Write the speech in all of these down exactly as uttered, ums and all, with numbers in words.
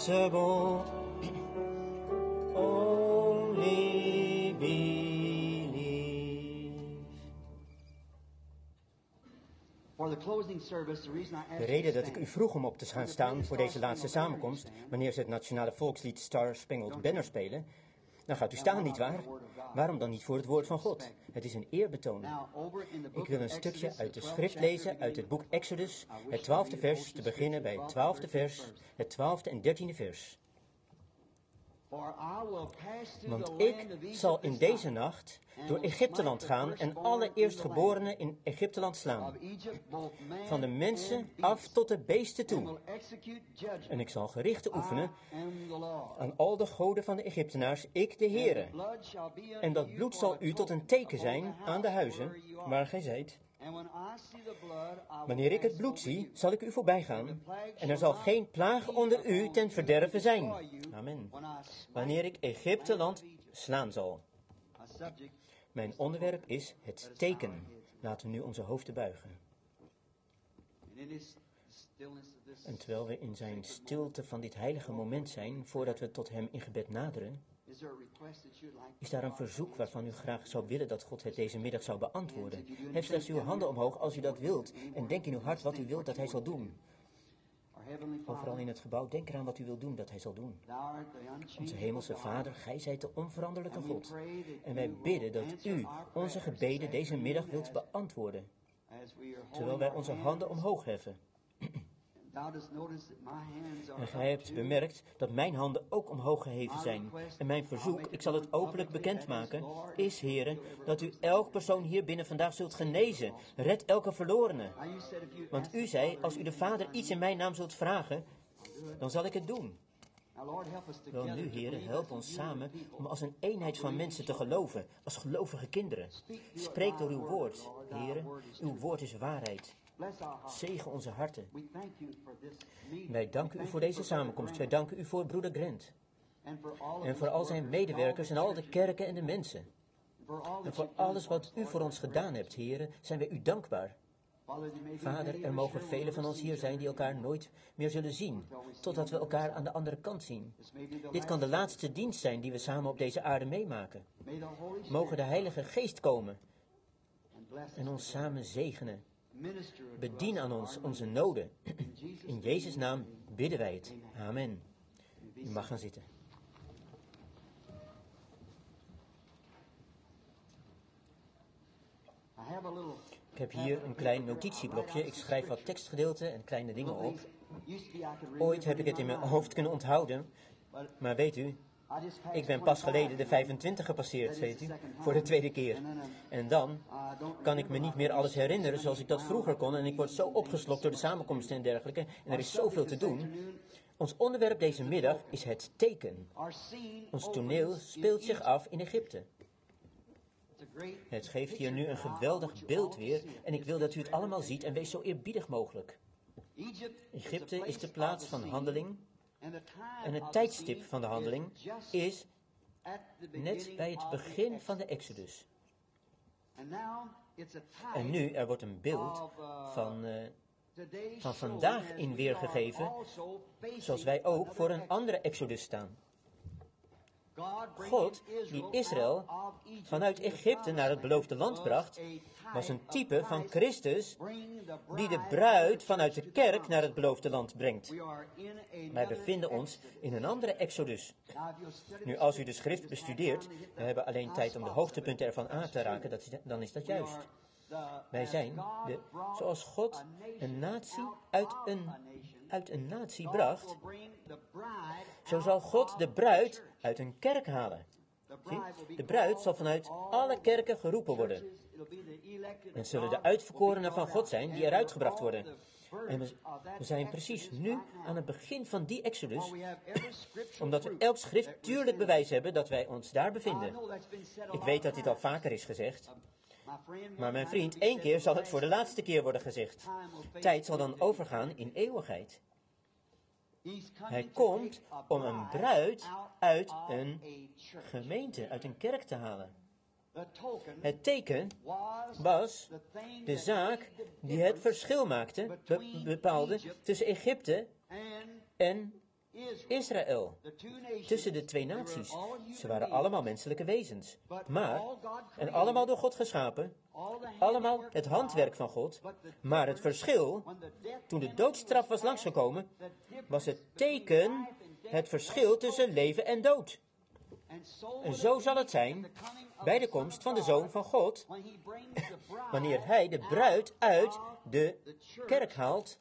impossible. Only believe. De reden dat ik u vroeg om op te gaan staan voor deze laatste samenkomst, wanneer ze het nationale volkslied Star Spangled Banner spelen, dan gaat u staan, nietwaar? Waarom dan niet voor het woord van God? Het is een eerbetoon. Ik wil een stukje uit de schrift lezen, uit het boek Exodus, het twaalfde vers, te beginnen bij het twaalfde vers, het twaalfde en dertiende vers. Want ik zal in deze nacht door Egypteland gaan en alle eerstgeborenen in Egypteland slaan. Van de mensen af tot de beesten toe. En ik zal gerichten oefenen aan al de goden van de Egyptenaars, ik de Heere. En dat bloed zal u tot een teken zijn aan de huizen waar gij zijt. Wanneer ik het bloed zie, zal ik u voorbij gaan, en er zal geen plaag onder u ten verderve zijn. Amen. Wanneer ik Egypteland slaan zal. Mijn onderwerp is het teken. Laten we nu onze hoofden buigen. En terwijl we in zijn stilte van dit heilige moment zijn, voordat we tot hem in gebed naderen, is daar een verzoek waarvan u graag zou willen dat God het deze middag zou beantwoorden? Hef slechts uw handen omhoog als u dat wilt en denk in uw hart wat u wilt dat hij zal doen. Overal in het gebouw, denk eraan wat u wilt doen dat hij zal doen. Onze hemelse Vader, gij zijt de onveranderlijke God. En wij bidden dat u onze gebeden deze middag wilt beantwoorden, terwijl wij onze handen omhoog heffen. En gij hebt bemerkt dat mijn handen ook omhoog geheven zijn. En mijn verzoek, ik zal het openlijk bekendmaken, is, Heere, dat u elk persoon hier binnen vandaag zult genezen. Red elke verlorene. Want u zei, als u de Vader iets in mijn naam zult vragen, dan zal ik het doen. Wel nu, Heere, help ons samen om als een eenheid van mensen te geloven, als gelovige kinderen. Spreek door uw woord, Heere. Uw woord is waarheid. Zegen onze harten. Wij danken u voor deze samenkomst. Wij danken u voor broeder Grant. En voor al zijn medewerkers en al de kerken en de mensen. En voor alles wat u voor ons gedaan hebt, heren, zijn wij u dankbaar. Vader, er mogen velen van ons hier zijn die elkaar nooit meer zullen zien, totdat we elkaar aan de andere kant zien. Dit kan de laatste dienst zijn die we samen op deze aarde meemaken. Mogen de Heilige Geest komen en ons samen zegenen. Bedien aan ons onze noden. In Jezus' naam bidden wij het. Amen. U mag gaan zitten. Ik heb hier een klein notitieblokje. Ik schrijf wat tekstgedeelten en kleine dingen op. Ooit heb ik het in mijn hoofd kunnen onthouden. Maar weet u, ik ben pas geleden de vijfentwintig gepasseerd, weet u, voor de tweede keer. En dan kan ik me niet meer alles herinneren zoals ik dat vroeger kon. En ik word zo opgeslokt door de samenkomsten en dergelijke. En er is zoveel te doen. Ons onderwerp deze middag is het teken. Ons toneel speelt zich af in Egypte. Het geeft hier nu een geweldig beeld weer. En ik wil dat u het allemaal ziet en wees zo eerbiedig mogelijk. Egypte is de plaats van handeling. En het tijdstip van de handeling is net bij het begin van de Exodus. En nu, er wordt een beeld van, uh, van vandaag in weergegeven, zoals wij ook voor een andere Exodus staan. God, die Israël vanuit Egypte naar het beloofde land bracht, was een type van Christus die de bruid vanuit de kerk naar het beloofde land brengt. Wij bevinden ons in een andere Exodus. Nu, als u de schrift bestudeert, we hebben alleen tijd om de hoogtepunten ervan aan te raken, dat is, dan is dat juist. Wij zijn, de, zoals God een natie uit een, uit een natie bracht, zo zal God de bruid uit een kerk halen. Zie? De bruid zal vanuit alle kerken geroepen worden. En zullen de uitverkorenen van God zijn die eruit gebracht worden. En we, we zijn precies nu aan het begin van die Exodus, omdat we elk schriftuurlijk bewijs hebben dat wij ons daar bevinden. Ik weet dat dit al vaker is gezegd. Maar mijn vriend, één keer zal het voor de laatste keer worden gezegd. Tijd zal dan overgaan in eeuwigheid. Hij komt om een bruid uit een gemeente, uit een kerk te halen. Het teken was de zaak die het verschil maakte, be- bepaalde tussen Egypte en Israël. Tussen de twee naties. Ze waren allemaal menselijke wezens. Maar, en allemaal door God geschapen, allemaal het handwerk van God. Maar het verschil, toen de doodstraf was langsgekomen, was het teken, het verschil tussen leven en dood. En zo zal het zijn bij de komst van de Zoon van God, wanneer hij de bruid uit de kerk haalt.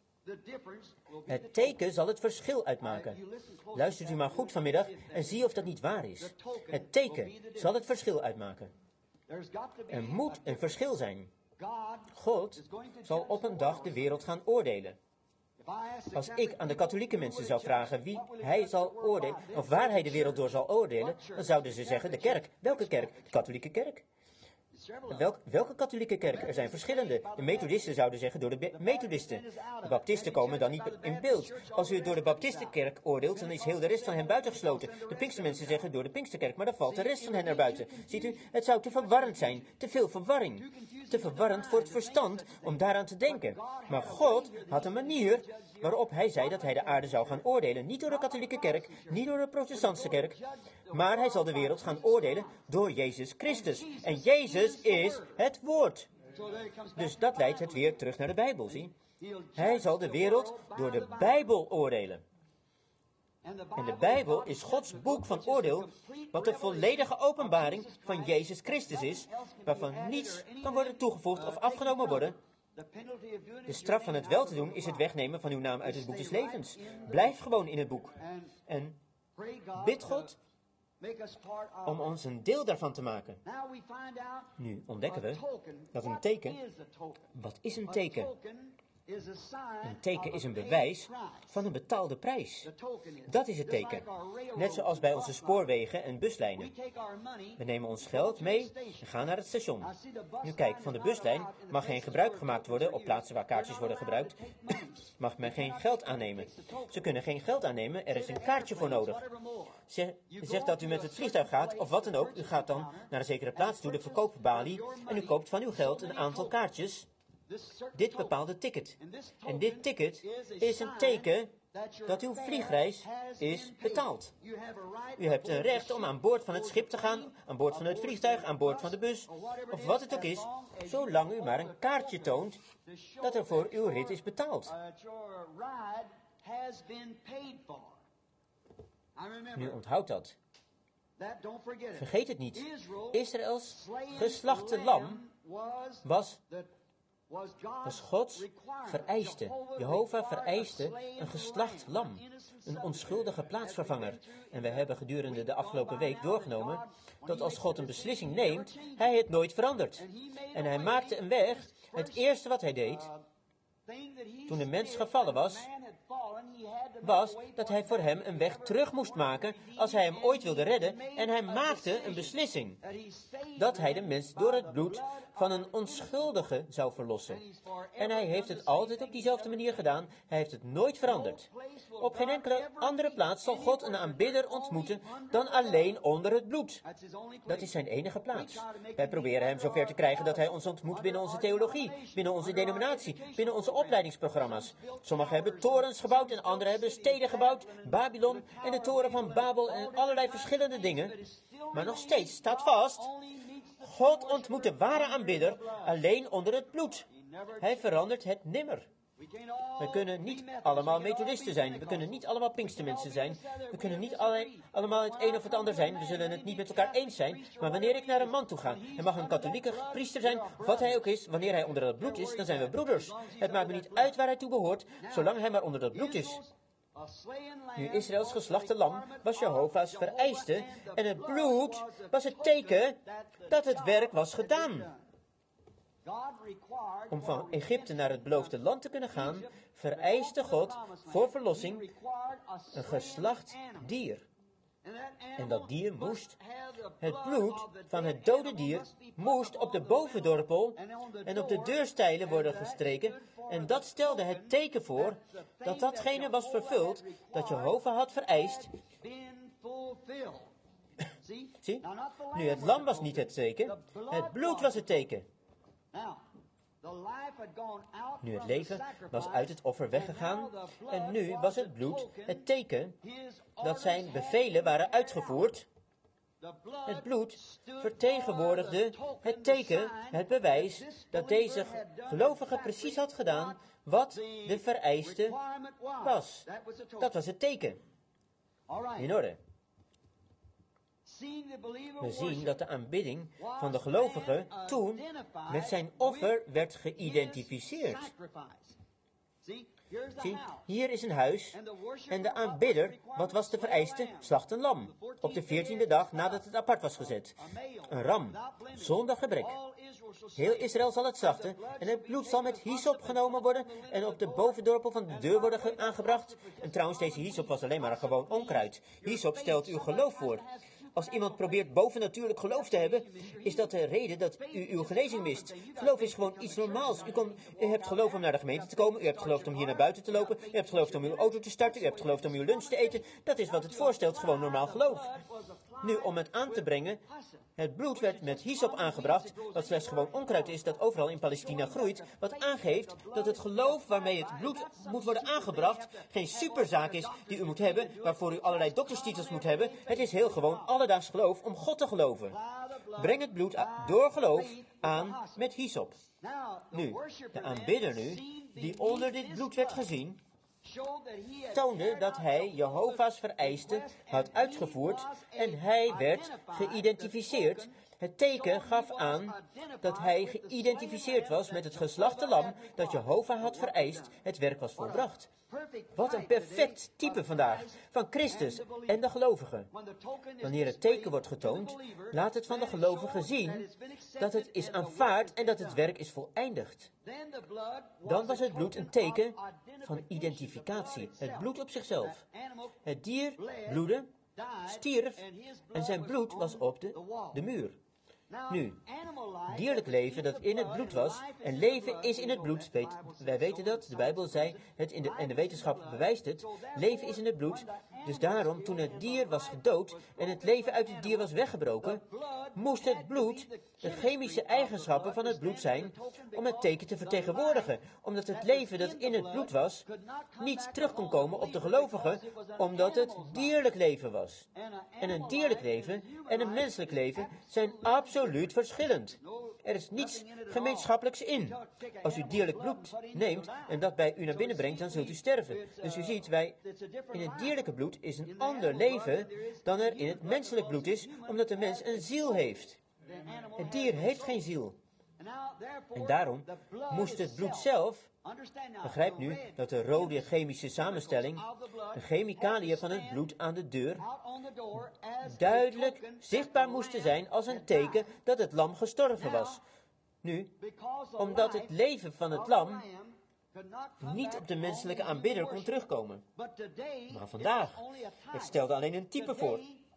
Het teken zal het verschil uitmaken. Luistert u maar goed vanmiddag en zie of dat niet waar is. Het teken zal het verschil uitmaken. Er moet een verschil zijn. God zal op een dag de wereld gaan oordelen. Als ik aan de katholieke mensen zou vragen wie hij zal oordelen, of waar hij de wereld door zal oordelen, dan zouden ze zeggen de kerk. Welke kerk? De katholieke kerk. Welk, welke katholieke kerk? Er zijn verschillende. De methodisten zouden zeggen door de methodisten. De baptisten komen dan niet in beeld. Als u het door de baptistenkerk oordeelt, dan is heel de rest van hen buitengesloten. De pinkstermensen zeggen door de pinksterkerk, maar dan valt de rest van hen naar buiten. Ziet u, het zou te verwarrend zijn. Te veel verwarring. Te verwarrend voor het verstand om daaraan te denken. Maar God had een manier waarop hij zei dat hij de aarde zou gaan oordelen. Niet door de katholieke kerk, niet door de protestantse kerk, maar hij zal de wereld gaan oordelen door Jezus Christus. En Jezus is het woord. Dus dat leidt het weer terug naar de Bijbel, zie. Hij zal de wereld door de Bijbel oordelen. En de Bijbel is Gods boek van oordeel, wat de volledige openbaring van Jezus Christus is, waarvan niets kan worden toegevoegd of afgenomen worden. De straf van het wel te doen is het wegnemen van uw naam uit het boek des levens. Blijf gewoon in het boek. En bid God om ons een deel daarvan te maken. Nu ontdekken we dat een teken... Wat is een teken? Een teken is een bewijs van een betaalde prijs. Dat is het teken. Net zoals bij onze spoorwegen en buslijnen. We nemen ons geld mee en gaan naar het station. Nu kijk, van de buslijn mag geen gebruik gemaakt worden op plaatsen waar kaartjes worden gebruikt. Mag men geen geld aannemen. Ze kunnen geen geld aannemen, er is een kaartje voor nodig. Zeg, zeg dat u met het vliegtuig gaat, of wat dan ook. U gaat dan naar een zekere plaats toe, de verkoopbalie, en u koopt van uw geld een aantal kaartjes. Dit bepaalde ticket. En dit ticket is een teken dat uw vliegreis is betaald. U hebt een recht om aan boord van het schip te gaan, aan boord van het vliegtuig, aan boord van de bus, of wat het ook is, zolang u maar een kaartje toont dat er voor uw rit is betaald. Nu onthoud dat. Vergeet het niet. Israëls geslachte lam was... was Gods vereiste. Jehovah vereiste een geslacht lam. Een onschuldige plaatsvervanger. En we hebben gedurende de afgelopen week doorgenomen dat als God een beslissing neemt, hij het nooit verandert. En hij maakte een weg. Het eerste wat hij deed, toen de mens gevallen was, was dat hij voor hem een weg terug moest maken als hij hem ooit wilde redden. En hij maakte een beslissing dat hij de mens door het bloed van een onschuldige zou verlossen. En hij heeft het altijd op diezelfde manier gedaan. Hij heeft het nooit veranderd. Op geen enkele andere plaats zal God een aanbidder ontmoeten dan alleen onder het bloed. Dat is zijn enige plaats. Wij proberen hem zover te krijgen dat hij ons ontmoet binnen onze theologie, binnen onze denominatie, binnen onze opleidingsprogramma's. Sommigen hebben torens gebouwd en anderen hebben steden gebouwd, Babylon en de toren van Babel en allerlei verschillende dingen. Maar nog steeds staat vast, God ontmoet de ware aanbidder alleen onder het bloed. Hij verandert het nimmer. We kunnen niet allemaal methodisten zijn. We kunnen niet allemaal pinkstermensen zijn. We kunnen niet alle, allemaal het een of het ander zijn. We zullen het niet met elkaar eens zijn. Maar wanneer ik naar een man toe ga, hij mag een katholieke priester zijn, of wat hij ook is, wanneer hij onder dat bloed is, dan zijn we broeders. Het maakt me niet uit waar hij toe behoort, zolang hij maar onder dat bloed is. Nu, Israëls geslachte lam was Jehovah's vereiste en het bloed was het teken dat het werk was gedaan. Om van Egypte naar het beloofde land te kunnen gaan, vereiste God voor verlossing een geslacht dier. En dat dier moest, het bloed van het dode dier, moest op de bovendorpel en op de deurstijlen worden gestreken. En dat stelde het teken voor dat datgene was vervuld dat Jehovah had vereist. Zie? Nu, het lam was niet het teken, het bloed was het teken. Nu het leven was uit het offer weggegaan en nu was het bloed het teken dat zijn bevelen waren uitgevoerd. Het bloed vertegenwoordigde het teken, het bewijs dat deze gelovige precies had gedaan wat de vereiste was. Dat was het teken. In orde. We zien dat de aanbidding van de gelovige toen met zijn offer werd geïdentificeerd. Zie, hier is een huis en de aanbidder, wat was de vereiste? Slacht een lam, op de veertiende dag nadat het apart was gezet. Een ram, zonder gebrek. Heel Israël zal het slachten en het bloed zal met hyssop genomen worden en op de bovendorpel van de deur worden ge- aangebracht. En trouwens, deze hyssop was alleen maar een gewoon onkruid. Hyssop stelt uw geloof voor. Als iemand probeert bovennatuurlijk geloof te hebben, is dat de reden dat u uw genezing mist. Geloof is gewoon iets normaals. U, kon, u hebt geloof om naar de gemeente te komen, u hebt geloof om hier naar buiten te lopen, u hebt geloof om uw auto te starten, u hebt geloof om uw lunch te eten. Dat is wat het voorstelt, gewoon normaal geloof. Nu, om het aan te brengen, het bloed werd met hyssop aangebracht, wat slechts gewoon onkruid is dat overal in Palestina groeit, wat aangeeft dat het geloof waarmee het bloed moet worden aangebracht geen superzaak is die u moet hebben, waarvoor u allerlei dokterstitels moet hebben. Het is heel gewoon alledaags geloof om God te geloven. Breng het bloed a- door geloof aan met hyssop. Nu, de aanbidder nu, die onder dit bloed werd gezien, toonde dat hij Jehovah's vereisten had uitgevoerd en hij werd geïdentificeerd. Het teken gaf aan dat hij geïdentificeerd was met het geslachte lam dat Jehovah had vereist. Het werk was volbracht. Wat een perfect type vandaag van Christus en de gelovigen. Wanneer het teken wordt getoond, laat het van de gelovigen zien dat het is aanvaard en dat het werk is voleindigd. Dan was het bloed een teken van identificatie. Het bloed op zichzelf. Het dier bloedde, stierf en zijn bloed was op de, de muur. Nu, dierlijk leven dat in het bloed was, en leven is in het bloed, weet, wij weten dat, de Bijbel zei het in de, en de wetenschap bewijst het, leven is in het bloed, dus daarom toen het dier was gedood en het leven uit het dier was weggebroken, moest het bloed de chemische eigenschappen van het bloed zijn om het teken te vertegenwoordigen, omdat het leven dat in het bloed was, niet terug kon komen op de gelovigen, omdat het dierlijk leven was. En een dierlijk leven en een menselijk leven zijn absoluut verschillend. Er is niets gemeenschappelijks in. Als u dierlijk bloed neemt en dat bij u naar binnen brengt, dan zult u sterven. Dus u ziet, wij, in het dierlijke bloed is een ander leven dan er in het menselijk bloed is, omdat de mens een ziel heeft. Het dier heeft geen ziel. En daarom moest het bloed zelf, begrijp nu dat de rode chemische samenstelling, de chemicaliën van het bloed aan de deur, duidelijk zichtbaar moesten zijn als een teken dat het lam gestorven was. Nu, omdat het leven van het lam niet op de menselijke aanbidder kon terugkomen. Maar vandaag, het stelde alleen een type voor.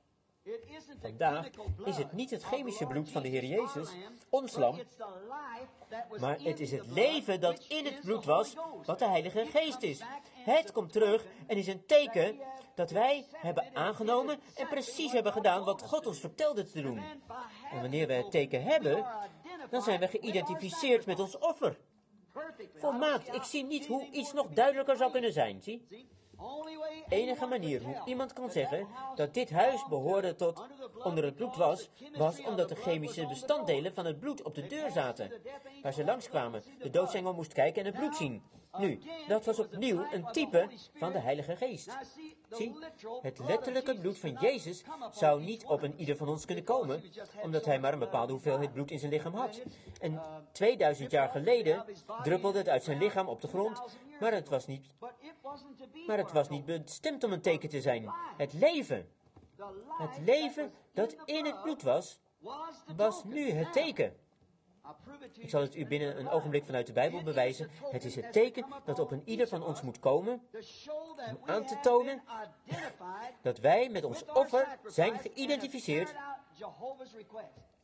Vandaag is het niet het chemische bloed van de Heer Jezus, ons lam, maar het is het leven dat in het bloed was, wat de Heilige Geest is. Het komt terug en is een teken dat wij hebben aangenomen en precies hebben gedaan wat God ons vertelde te doen. En wanneer we het teken hebben, dan zijn we geïdentificeerd met ons offer. Volmaakt. Ik zie niet hoe iets nog duidelijker zou kunnen zijn, zie? Enige manier hoe iemand kan zeggen dat dit huis behoorde tot onder het bloed was, was omdat de chemische bestanddelen van het bloed op de deur zaten. Waar ze langskwamen, de doodsengel moest kijken en het bloed zien. Nu, dat was opnieuw een type van de Heilige Geest. Zie, het letterlijke bloed van Jezus zou niet op een ieder van ons kunnen komen, omdat hij maar een bepaalde hoeveelheid bloed in zijn lichaam had. En tweeduizend jaar geleden druppelde het uit zijn lichaam op de grond, maar het was niet, maar het was niet bestemd om een teken te zijn. Het leven, het leven dat in het bloed was, was nu het teken. Ik zal het u binnen een ogenblik vanuit de Bijbel bewijzen. Het is het teken dat op een ieder van ons moet komen om aan te tonen dat wij met ons offer zijn geïdentificeerd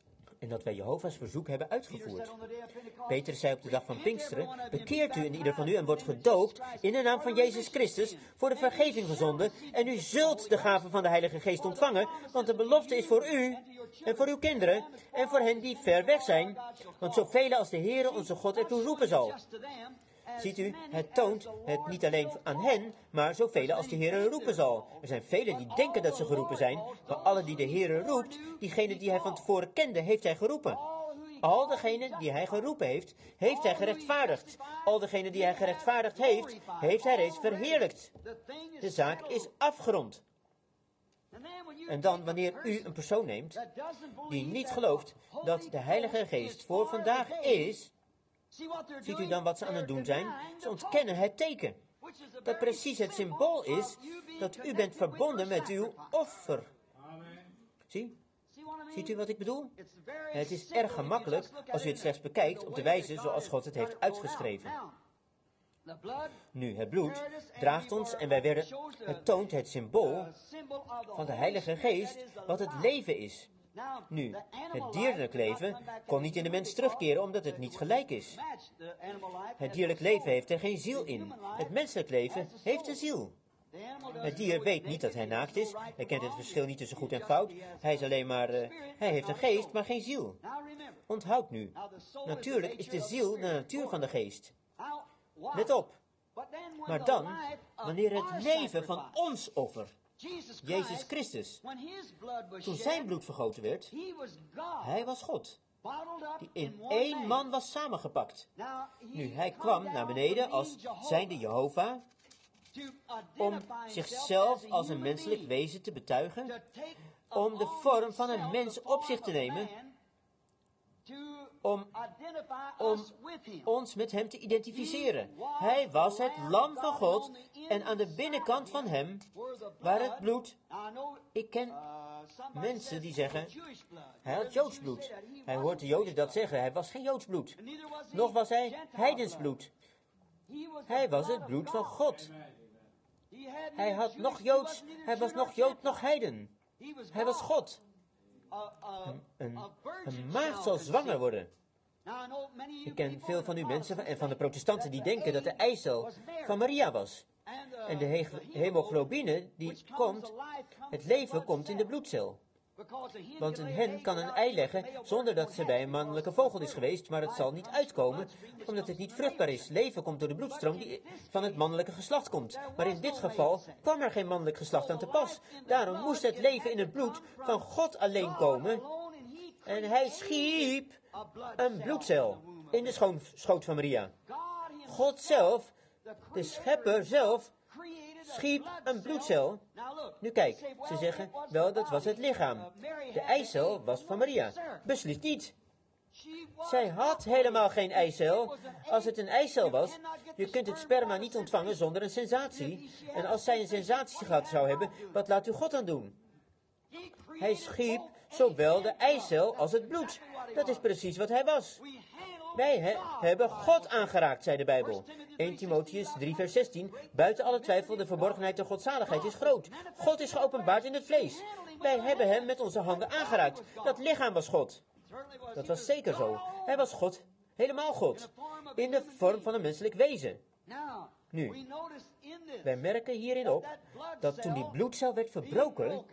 En dat wij Jehovah's verzoek hebben uitgevoerd. Petrus zei op de dag van Pinksteren, bekeert u in ieder van u en wordt gedoopt in de naam van Jezus Christus voor de vergeving van zonden. En u zult de gave van de Heilige Geest ontvangen, want de belofte is voor u en voor uw kinderen en voor hen die ver weg zijn. Want zoveel als de Heere onze God ertoe roepen zal. Ziet u, het toont het niet alleen aan hen, maar zoveel als de Heere roepen zal. Er zijn velen die denken dat ze geroepen zijn, maar alle die de Heere roept, diegene die hij van tevoren kende, heeft hij geroepen. Al degenen die hij geroepen heeft, heeft hij gerechtvaardigd. Al degenen die hij gerechtvaardigd heeft, heeft hij reeds verheerlijkt. De zaak is afgerond. En dan, wanneer u een persoon neemt die niet gelooft dat de Heilige Geest voor vandaag is, ziet u dan wat ze aan het doen zijn? Ze ontkennen het teken. Dat precies het symbool is dat u bent verbonden met uw offer. Zie? Ziet u wat ik bedoel? Het is erg gemakkelijk als u het slechts bekijkt op de wijze zoals God het heeft uitgeschreven. Nu, het bloed draagt ons en wij werden, het toont het symbool van de Heilige Geest, wat het leven is. Nu, het dierlijk leven kon niet in de mens terugkeren omdat het niet gelijk is. Het dierlijk leven heeft er geen ziel in. Het menselijk leven heeft een ziel. Het dier weet niet dat hij naakt is. Hij kent het verschil niet tussen goed en fout. Hij is alleen maar, uh, hij heeft een geest, maar geen ziel. Onthoud nu, natuurlijk is de ziel de natuur van de geest. Let op. Maar dan, wanneer het leven van ons offer, Jezus Christus, toen zijn bloed vergoten werd, hij was God, die in één man was samengepakt. Nu, hij kwam naar beneden als zijnde Jehovah, om zichzelf als een menselijk wezen te betuigen, om de vorm van een mens op zich te nemen, om, om ons met hem te identificeren. Hij was het lam van God en aan de binnenkant van hem, waar het bloed, ik ken mensen die zeggen, hij had Joods bloed. Hij hoort de Joden dat zeggen, hij was geen Joods bloed. Nog was hij heidens bloed. Hij was het bloed van God. Hij had nog Joods, hij was nog Jood, nog heiden. Hij was God. Een, een, een maagd zal zwanger worden. Ik ken veel van u mensen en van de protestanten die denken dat de eicel van Maria was. En de he hemoglobine die komt, het leven komt in de bloedcel. Want een hen kan een ei leggen zonder dat ze bij een mannelijke vogel is geweest, maar het zal niet uitkomen, omdat het niet vruchtbaar is. Leven komt door de bloedstroom die van het mannelijke geslacht komt. Maar in dit geval kwam er geen mannelijk geslacht aan te pas. Daarom moest het leven in het bloed van God alleen komen. En hij schiep een bloedcel in de schoot van Maria. God zelf, de schepper zelf, schiep een bloedcel. Nu kijk, ze zeggen, wel, dat was het lichaam. De eicel was van Maria. Beslist niet. Zij had helemaal geen eicel. Als het een eicel was, je kunt het sperma niet ontvangen zonder een sensatie. En als zij een sensatie gehad zou hebben, wat laat u God aan doen? Hij schiep zowel de eicel als het bloed. Dat is precies wat hij was. Wij he hebben God aangeraakt, zei de Bijbel. Eerste Timotheüs drie vers zestien. Buiten alle twijfel, de verborgenheid der godzaligheid is groot. God is geopenbaard in het vlees. Wij hebben hem met onze handen aangeraakt. Dat lichaam was God. Dat was zeker zo. Hij was God, helemaal God. In de vorm van een menselijk wezen. Nu, wij merken hierin op dat toen die bloedcel werd verbroken,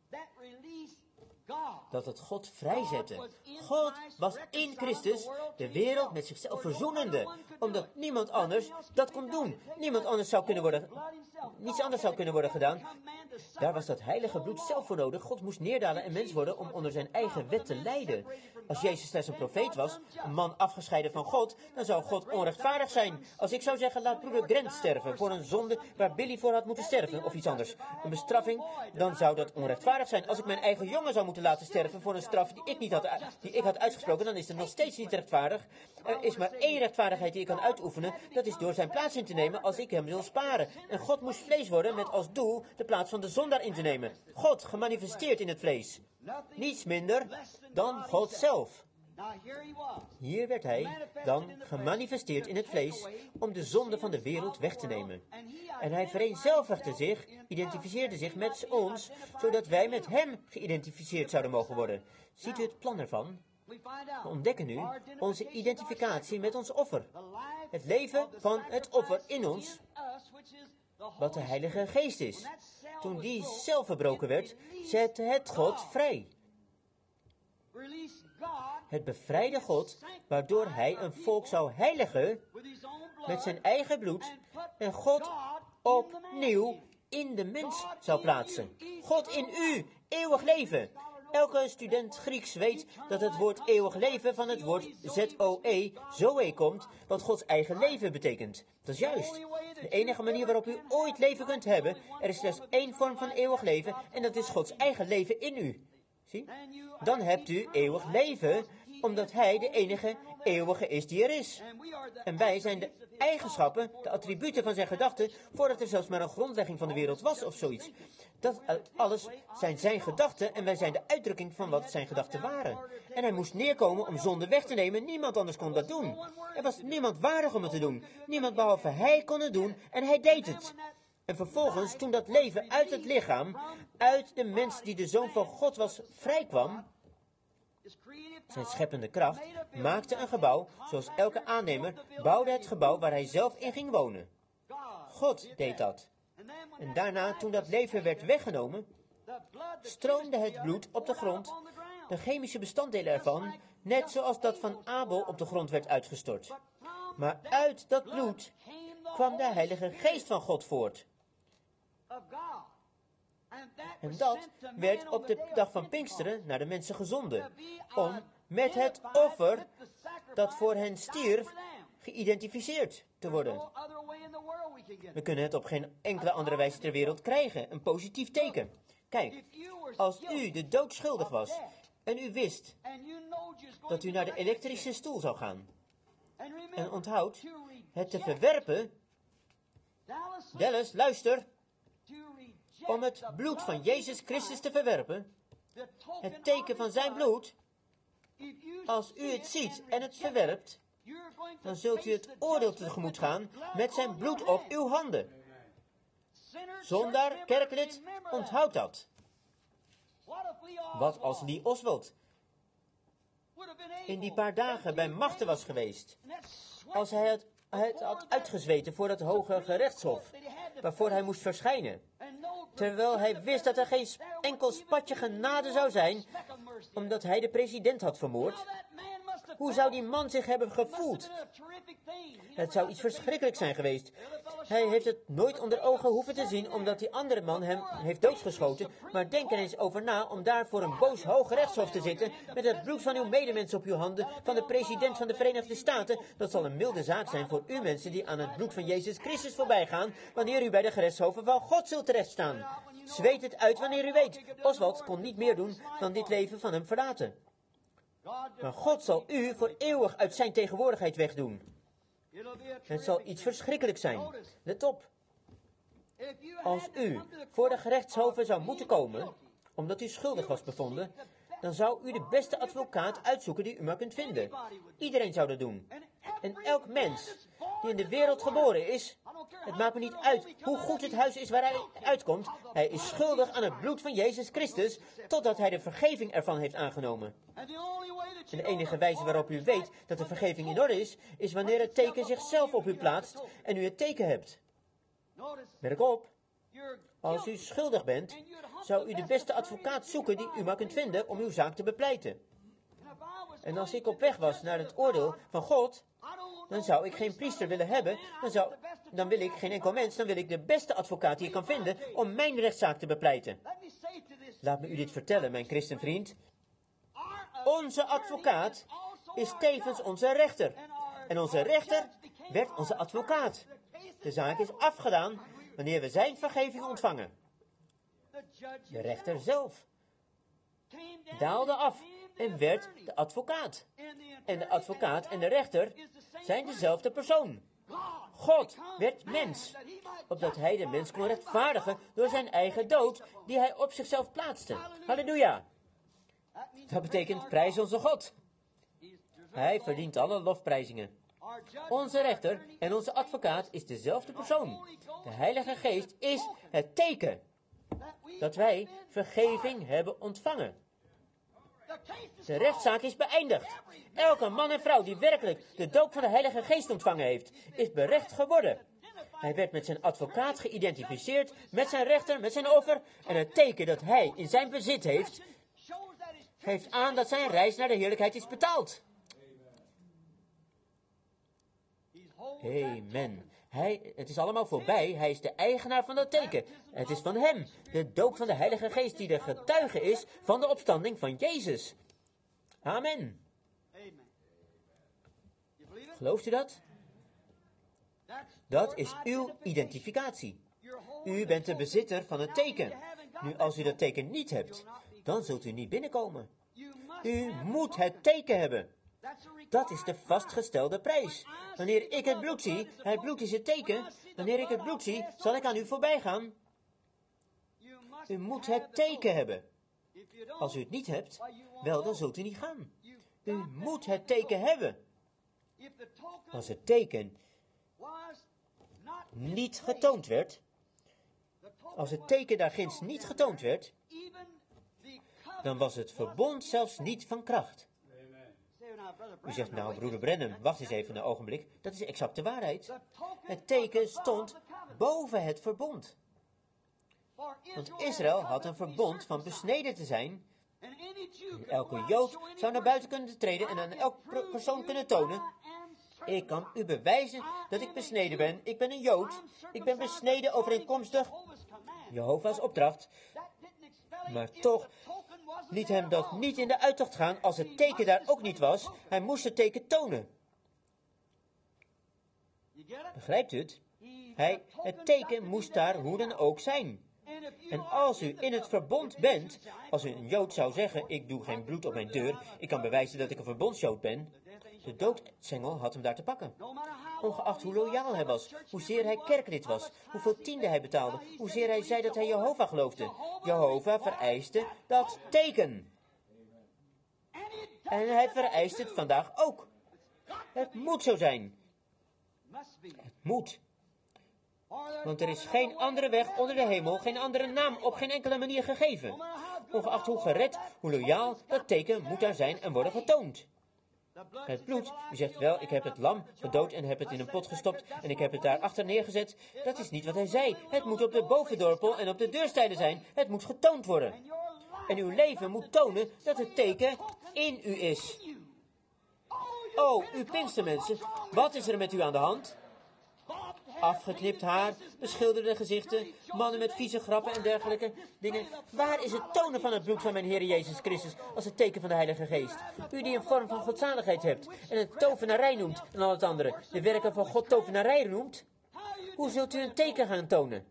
dat het God vrijzette. God was in Christus de wereld met zichzelf verzoenende, omdat niemand anders dat kon doen. Niemand anders zou kunnen worden, niets anders zou kunnen worden gedaan. Daar was dat heilige bloed zelf voor nodig. God moest neerdalen en mens worden om onder zijn eigen wet te lijden. Als Jezus slechts een profeet was, een man afgescheiden van God, dan zou God onrechtvaardig zijn. Als ik zou zeggen, laat broeder Grant sterven voor een zonde waar Billy voor had moeten sterven, of iets anders, een bestraffing, dan zou dat onrechtvaardig zijn. Als ik mijn eigen jongen zou moeten laten sterven voor een straf die ik, niet had, die ik had uitgesproken, dan is het nog steeds niet rechtvaardig. Er is maar één rechtvaardigheid die ik kan uitoefenen, dat is door zijn plaats in te nemen als ik hem wil sparen. En God moest vlees worden met als doel de plaats van de zondaar in te nemen. God gemanifesteerd in het vlees. Niets minder dan God zelf. Hier werd hij dan gemanifesteerd in het vlees om de zonde van de wereld weg te nemen. En hij vereenzelvigde zich, identificeerde zich met ons, zodat wij met hem geïdentificeerd zouden mogen worden. Ziet u het plan ervan? We ontdekken nu onze identificatie met ons offer. Het leven van het offer in ons, wat de Heilige Geest is. Toen die zelf verbroken werd, zette het God vrij. Het bevrijdde God, waardoor hij een volk zou heiligen met zijn eigen bloed en God opnieuw in de mens zou plaatsen. God in u, eeuwig leven. Elke student Grieks weet dat het woord eeuwig leven van het woord Z O E, Zoe komt, wat Gods eigen leven betekent. Dat is juist. De enige manier waarop u ooit leven kunt hebben, er is slechts één vorm van eeuwig leven en dat is Gods eigen leven in u. Zie? Dan hebt u eeuwig leven, omdat Hij de enige eeuwige is die er is. En wij zijn de eigenschappen, de attributen van zijn gedachten, voordat er zelfs maar een grondlegging van de wereld was of zoiets. Dat alles zijn zijn gedachten en wij zijn de uitdrukking van wat zijn gedachten waren. En hij moest neerkomen om zonde weg te nemen, niemand anders kon dat doen. Er was niemand waardig om het te doen. Niemand behalve hij kon het doen en hij deed het. En vervolgens, toen dat leven uit het lichaam, uit de mens die de Zoon van God was, vrijkwam, zijn scheppende kracht, maakte een gebouw, zoals elke aannemer, bouwde het gebouw waar hij zelf in ging wonen. God deed dat. En daarna, toen dat leven werd weggenomen, stroomde het bloed op de grond, de chemische bestanddelen ervan, net zoals dat van Abel op de grond werd uitgestort. Maar uit dat bloed kwam de Heilige Geest van God voort. En dat werd op de dag van Pinksteren naar de mensen gezonden, om met het offer dat voor hen stierf, geïdentificeerd te worden. We kunnen het op geen enkele andere wijze ter wereld krijgen, een positief teken. Kijk, als u de dood schuldig was en u wist dat u naar de elektrische stoel zou gaan, en onthoud, het te verwerpen, Dallas, luister, om het bloed van Jezus Christus te verwerpen, het teken van zijn bloed, als u het ziet en het verwerpt, dan zult u het oordeel tegemoet gaan met zijn bloed op uw handen. Zondaar, kerklid, onthoud dat. Wat als Lee Oswald in die paar dagen bij machten was geweest, als hij het, het had uitgezweten voor het hoge gerechtshof, waarvoor hij moest verschijnen, terwijl hij wist dat er geen enkel spatje genade zou zijn, omdat hij de president had vermoord. Hoe zou die man zich hebben gevoeld? Het zou iets verschrikkelijks zijn geweest. Hij heeft het nooit onder ogen hoeven te zien, omdat die andere man hem heeft doodgeschoten. Maar denk er eens over na om daar voor een boos hoog rechtshof te zitten, met het bloed van uw medemens op uw handen, van de president van de Verenigde Staten. Dat zal een milde zaak zijn voor u mensen die aan het bloed van Jezus Christus voorbij gaan, wanneer u bij de gerechtshoven van God zult terechtstaan. Zweet het uit wanneer u weet. Oswald kon niet meer doen dan dit leven van hem verlaten. Maar God zal u voor eeuwig uit zijn tegenwoordigheid wegdoen. Het zal iets verschrikkelijks zijn. Let op. Als u voor de gerechtshoven zou moeten komen, omdat u schuldig was bevonden, dan zou u de beste advocaat uitzoeken die u maar kunt vinden. Iedereen zou dat doen. En elk mens die in de wereld geboren is, het maakt me niet uit hoe goed het huis is waar hij uitkomt, hij is schuldig aan het bloed van Jezus Christus, totdat hij de vergeving ervan heeft aangenomen. En de enige wijze waarop u weet dat de vergeving in orde is, is wanneer het teken zichzelf op u plaatst en u het teken hebt. Merk op, als u schuldig bent, zou u de beste advocaat zoeken die u maar kunt vinden om uw zaak te bepleiten. En als ik op weg was naar het oordeel van God, dan zou ik geen priester willen hebben, dan, zou, dan wil ik geen enkel mens, dan wil ik de beste advocaat die ik kan vinden om mijn rechtszaak te bepleiten. Laat me u dit vertellen, mijn christenvriend. Onze advocaat is tevens onze rechter. En onze rechter werd onze advocaat. De zaak is afgedaan wanneer we zijn vergeving ontvangen. De rechter zelf daalde af en werd de advocaat. En de advocaat en de rechter zijn dezelfde persoon. God werd mens, opdat hij de mens kon rechtvaardigen door zijn eigen dood, die hij op zichzelf plaatste. Halleluja! Dat betekent prijs onze God. Hij verdient alle lofprijzingen. Onze rechter en onze advocaat is dezelfde persoon. De Heilige Geest is het teken dat wij vergeving hebben ontvangen. De rechtszaak is beëindigd. Elke man en vrouw die werkelijk de doop van de Heilige Geest ontvangen heeft, is berecht geworden. Hij werd met zijn advocaat geïdentificeerd, met zijn rechter, met zijn offer. En het teken dat hij in zijn bezit heeft, geeft aan dat zijn reis naar de heerlijkheid is betaald. Amen. Hij, het is allemaal voorbij. Hij is de eigenaar van dat teken. Het is van hem. De doop van de Heilige Geest die de getuige is van de opstanding van Jezus. Amen. Gelooft u dat? Dat is uw identificatie. U bent de bezitter van het teken. Nu, als u dat teken niet hebt, dan zult u niet binnenkomen. U moet het teken hebben. Dat is de vastgestelde prijs. Wanneer ik het bloed zie, het bloed is het teken. Wanneer ik het bloed zie, zal ik aan u voorbij gaan. U moet het teken hebben. Als u het niet hebt, wel, dan zult u niet gaan. U moet het teken hebben. Als het teken niet getoond werd, als het teken daar ginds niet getoond werd, dan was het verbond zelfs niet van kracht. U zegt, nou, broeder Branham, wacht eens even een ogenblik. Dat is exact de waarheid. Het teken stond boven het verbond. Want Israël had een verbond van besneden te zijn. Elke Jood zou naar buiten kunnen treden en aan elke persoon kunnen tonen: ik kan u bewijzen dat ik besneden ben. Ik ben een Jood. Ik ben besneden overeenkomstig Jehovah's opdracht. Maar toch liet hem dat niet in de uittocht gaan als het teken daar ook niet was. Hij moest het teken tonen. Begrijpt u het? Hij, het teken moest daar hoe dan ook zijn. En als u in het verbond bent, als u een Jood zou zeggen: ik doe geen bloed op mijn deur, ik kan bewijzen dat ik een verbondsjood ben, de doodsengel had hem daar te pakken. Ongeacht hoe loyaal hij was, hoezeer hij kerklid was, hoeveel tiende hij betaalde, hoezeer hij zei dat hij Jehovah geloofde. Jehovah vereiste dat teken. En hij vereist het vandaag ook. Het moet zo zijn. Het moet. Want er is geen andere weg onder de hemel, geen andere naam op geen enkele manier gegeven. Ongeacht hoe gered, hoe loyaal, dat teken moet daar zijn en worden getoond. Het bloed, u zegt wel, ik heb het lam gedood en heb het in een pot gestopt en ik heb het daar achter neergezet. Dat is niet wat hij zei. Het moet op de bovendorpel en op de deurstijlen zijn. Het moet getoond worden. En uw leven moet tonen dat het teken in u is. Oh, uw Pinkstermensen, wat is er met u aan de hand? Afgeknipt haar, beschilderde gezichten, mannen met vieze grappen en dergelijke dingen. Waar is het tonen van het bloed van mijn Heer Jezus Christus als het teken van de Heilige Geest? U die een vorm van godzaligheid hebt en het tovenarij noemt en al het andere, de werken van God tovenarij noemt, hoe zult u een teken gaan tonen?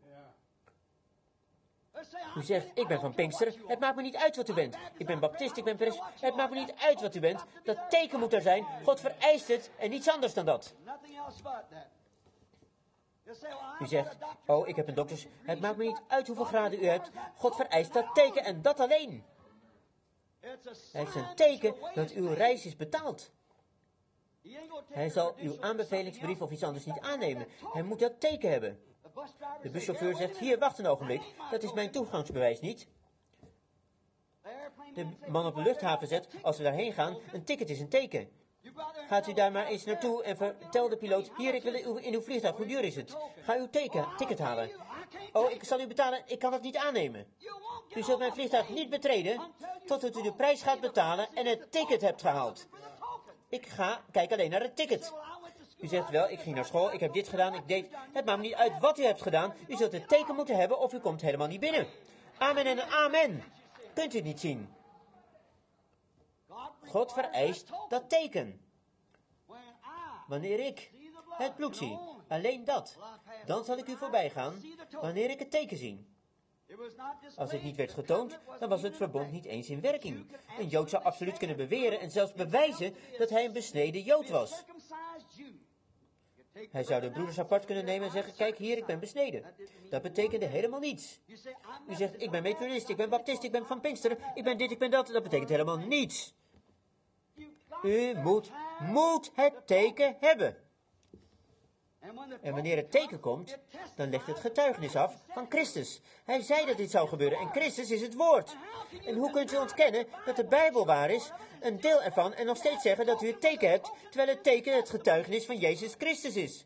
U zegt, ik ben van Pinkster, het maakt me niet uit wat u bent. Ik ben baptist, ik ben pres, het maakt me niet uit wat u bent. Dat teken moet er zijn, God vereist het en niets anders dan dat. U zegt, oh, ik heb een dokters, het maakt me niet uit hoeveel graden u hebt. God vereist dat teken en dat alleen. Het is een teken dat uw reis is betaald. Hij zal uw aanbevelingsbrief of iets anders niet aannemen. Hij moet dat teken hebben. De buschauffeur zegt, hier, wacht een ogenblik, dat is mijn toegangsbewijs niet. De man op de luchthaven zegt, als we daarheen gaan, een ticket is een teken. Gaat u daar maar eens naartoe en vertel de piloot, hier, ik wil in uw vliegtuig, hoe duur is het? Ga uw teken, ticket halen. Oh, ik zal u betalen, ik kan dat niet aannemen. U zult mijn vliegtuig niet betreden, totdat u de prijs gaat betalen en het ticket hebt gehaald. Ik ga, kijk alleen naar het ticket. U zegt wel, ik ging naar school, ik heb dit gedaan, ik deed. Het maakt me niet uit wat u hebt gedaan, u zult het teken moeten hebben of u komt helemaal niet binnen. Amen en amen. Kunt u het niet zien? God vereist dat teken. Wanneer ik het bloed zie, alleen dat, dan zal ik u voorbij gaan, wanneer ik het teken zie. Als dit niet werd getoond, dan was het verbond niet eens in werking. Een Jood zou absoluut kunnen beweren en zelfs bewijzen dat hij een besneden Jood was. Hij zou de broeders apart kunnen nemen en zeggen, kijk hier, ik ben besneden. Dat betekende helemaal niets. U zegt, ik ben methodist, ik ben baptist, ik ben van Pinksteren, ik ben dit, ik ben dat. Dat betekent helemaal niets. U moet, moet het teken hebben. En wanneer het teken komt, dan legt het getuigenis af van Christus. Hij zei dat dit zou gebeuren en Christus is het woord. En hoe kunt u ontkennen dat de Bijbel waar is, een deel ervan, en nog steeds zeggen dat u het teken hebt, terwijl het teken het getuigenis van Jezus Christus is?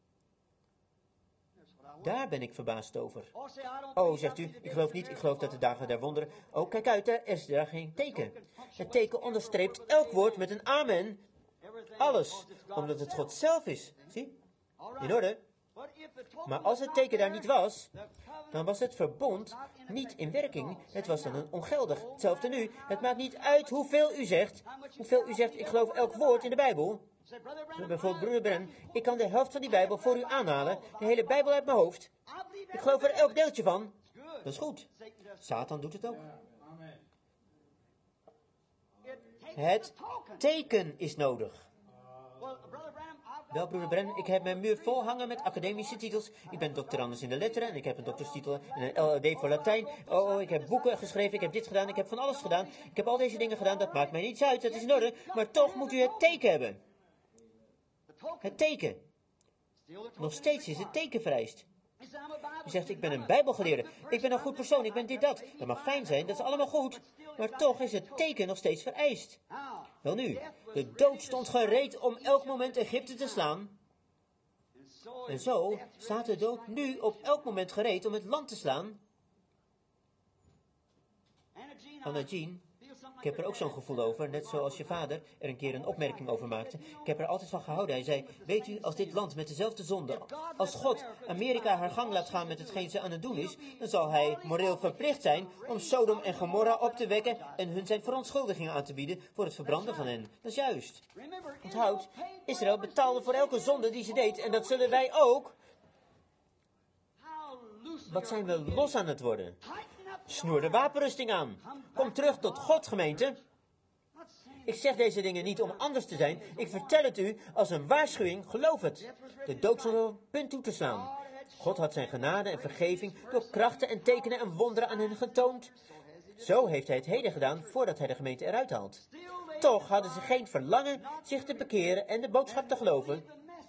Daar ben ik verbaasd over. Oh, zegt u, ik geloof niet, ik geloof dat de dagen der wonderen... Oh, kijk uit, er is daar geen teken. Het teken onderstreept elk woord met een amen. Alles, omdat het God zelf is. Zie? In orde. Maar als het teken daar niet was, dan was het verbond niet in werking. Het was dan een ongeldig. Hetzelfde nu. Het maakt niet uit hoeveel u zegt. Hoeveel u zegt, ik geloof elk woord in de Bijbel. Bijvoorbeeld, broeder Brennan, ik kan de helft van die Bijbel voor u aanhalen. De hele Bijbel uit mijn hoofd. Ik geloof er elk deeltje van. Dat is goed. Satan doet het ook. Het teken is nodig. Wel, broeder Brennan, ik heb mijn muur vol hangen met academische titels. Ik ben doctorandus in de letteren en ik heb een dokterstitel en een L L D voor Latijn. Oh, oh, ik heb boeken geschreven, ik heb dit gedaan, ik heb van alles gedaan. Ik heb al deze dingen gedaan, dat maakt mij niets uit, dat is in orde. Maar toch moet u het teken hebben. Het teken. Nog steeds is het teken vereist. U zegt, ik ben een bijbelgeleerde, ik ben een goed persoon, ik ben dit, dat. Dat mag fijn zijn, dat is allemaal goed. Maar toch is het teken nog steeds vereist. Wel nu, de dood stond gereed om elk moment Egypte te slaan. En zo staat de dood nu op elk moment gereed om het land te slaan. Anna Jean, ik heb er ook zo'n gevoel over, net zoals je vader er een keer een opmerking over maakte. Ik heb er altijd van gehouden. Hij zei, weet u, als dit land met dezelfde zonde, als God Amerika haar gang laat gaan met hetgeen ze aan het doen is, dan zal hij moreel verplicht zijn om Sodom en Gomorra op te wekken en hun zijn verontschuldigingen aan te bieden voor het verbranden van hen. Dat is juist. Onthoud, Israël betaalde voor elke zonde die ze deed en dat zullen wij ook. Wat zijn we los aan het worden? Snoer de wapenrusting aan. Kom terug tot God, gemeente. Ik zeg deze dingen niet om anders te zijn. Ik vertel het u als een waarschuwing. Geloof het. De dood stond op het punt toe te slaan. God had zijn genade en vergeving door krachten en tekenen en wonderen aan hen getoond. Zo heeft hij het heden gedaan voordat hij de gemeente eruit haalt. Toch hadden ze geen verlangen zich te bekeren en de boodschap te geloven.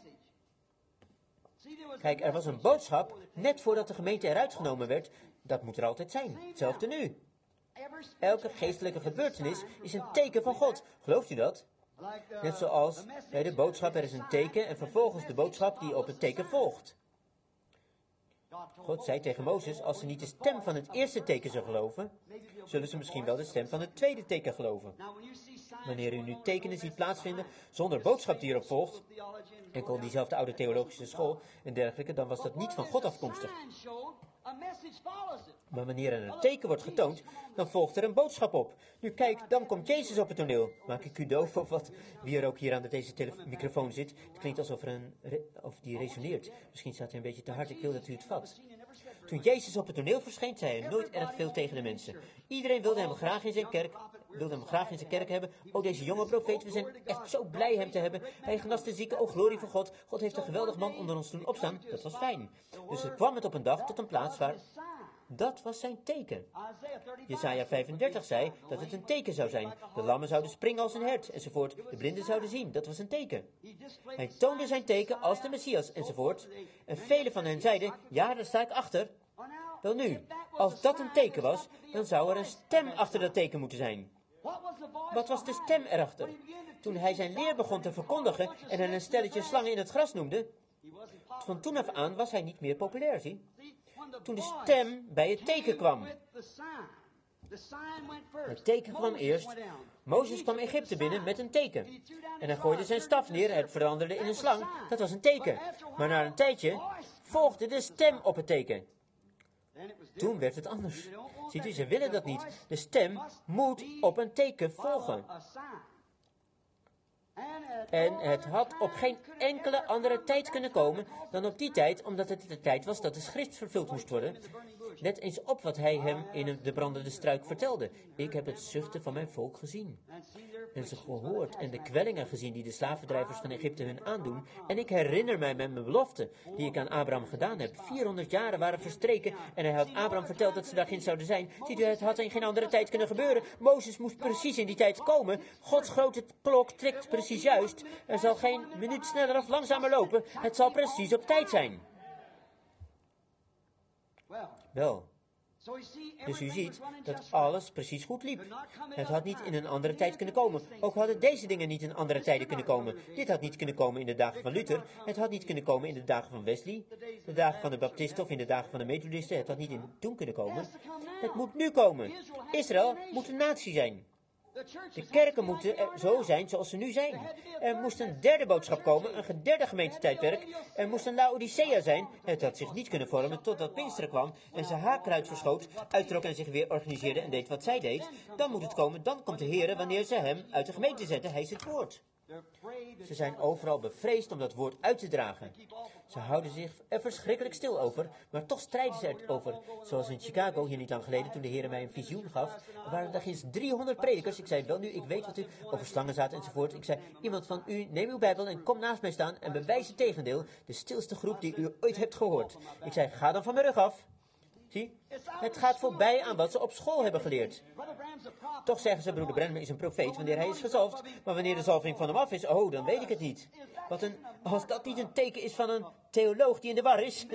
Kijk, er was een boodschap net voordat de gemeente eruit genomen werd. Dat moet er altijd zijn. Hetzelfde nu. Elke geestelijke gebeurtenis is een teken van God. Gelooft u dat? Net zoals bij de boodschap er is een teken en vervolgens de boodschap die op het teken volgt. God zei tegen Mozes, als ze niet de stem van het eerste teken zullen geloven, zullen ze misschien wel de stem van het tweede teken geloven. Wanneer u nu tekenen ziet plaatsvinden zonder boodschap die erop volgt, enkel diezelfde oude theologische school en dergelijke, dan was dat niet van God afkomstig. Maar wanneer er een teken wordt getoond, dan volgt er een boodschap op. Nu kijk, dan komt Jezus op het toneel. Maak ik u doof of wat? Wie er ook hier aan de, deze tele- microfoon zit, het klinkt alsof er een re- of die resoneert. Misschien staat hij een beetje te hard, ik wil dat u het vat. Toen Jezus op het toneel verscheen, zei hij nooit erg veel tegen de mensen. Iedereen wilde hem graag in zijn kerk, wilde hem graag in zijn kerk hebben. Oh, deze jonge profeet, we zijn echt zo blij hem te hebben. Hij genas de zieken, oh glorie voor God. God heeft een geweldig man onder ons doen opstaan. Dat was fijn. Dus er kwam het op een dag tot een plaats waar... Dat was zijn teken. Jesaja vijfendertig zei dat het een teken zou zijn. De lammen zouden springen als een hert, enzovoort. De blinden zouden zien, dat was een teken. Hij toonde zijn teken als de Messias, enzovoort. En velen van hen zeiden, ja, daar sta ik achter. Wel nu, als dat een teken was, dan zou er een stem achter dat teken moeten zijn. Wat was de stem erachter? Toen hij zijn leer begon te verkondigen en hen een stelletje slangen in het gras noemde, van toen af aan was hij niet meer populair, zie. Toen de stem bij het teken kwam. Het teken kwam eerst. Mozes kwam Egypte binnen met een teken. En hij gooide zijn staf neer, het veranderde in een slang. Dat was een teken. Maar na een tijdje volgde de stem op het teken. Toen werd het anders. Ziet u, ze willen dat niet. De stem moet op een teken volgen. En het had op geen enkele andere tijd kunnen komen dan op die tijd, omdat het de tijd was dat de schrift vervuld moest worden. Let eens op wat hij hem in de brandende struik vertelde. Ik heb het zuchten van mijn volk gezien. En ze gehoord en de kwellingen gezien die de slavendrijvers van Egypte hun aandoen. En ik herinner mij met mijn belofte die ik aan Abraham gedaan heb. vierhonderd jaren waren verstreken en hij had Abraham verteld dat ze daarin zouden zijn. Ziet u, het had in geen andere tijd kunnen gebeuren. Mozes moest precies in die tijd komen. Gods grote klok trekt precies precies juist. Er zal geen minuut sneller of langzamer lopen. Het zal precies op tijd zijn. Wel. Dus u ziet dat alles precies goed liep. Het had niet in een andere tijd kunnen komen. Ook hadden deze dingen niet in andere tijden kunnen komen. Dit had niet kunnen komen in de dagen van Luther. Het had niet kunnen komen in de dagen van Wesley. De dagen van de Baptisten of in de dagen van de Methodisten. Het had niet in toen kunnen komen. Het moet nu komen. Israël moet een natie zijn. De kerken moeten er zo zijn zoals ze nu zijn. Er moest een derde boodschap komen, een derde gemeentetijdperk. Er moest een Laodicea zijn. Het had zich niet kunnen vormen totdat Pinksteren kwam en zijn haakruid verschoot, uittrok en zich weer organiseerde en deed wat zij deed. Dan moet het komen, dan komt de Heer wanneer ze hem uit de gemeente zetten. Hij is het woord. Ze zijn overal bevreesd om dat woord uit te dragen. Ze houden zich er verschrikkelijk stil over, maar toch strijden ze erover. Zoals in Chicago, hier niet lang geleden, toen de Heer mij een visioen gaf. Er waren daar eens driehonderd predikers. Ik zei, wel nu, ik weet wat u over slangen zaten enzovoort. Ik zei, iemand van u, neem uw Bijbel en kom naast mij staan en bewijs het tegendeel. De stilste groep die u ooit hebt gehoord. Ik zei, ga dan van mijn rug af. Zie, het gaat voorbij aan wat ze op school hebben geleerd. Toch zeggen ze, broeder Branham is een profeet wanneer hij is gezalfd. Maar wanneer de zalving van hem af is, oh, dan weet ik het niet. Wat een, als dat niet een teken is van een theoloog die in de war is.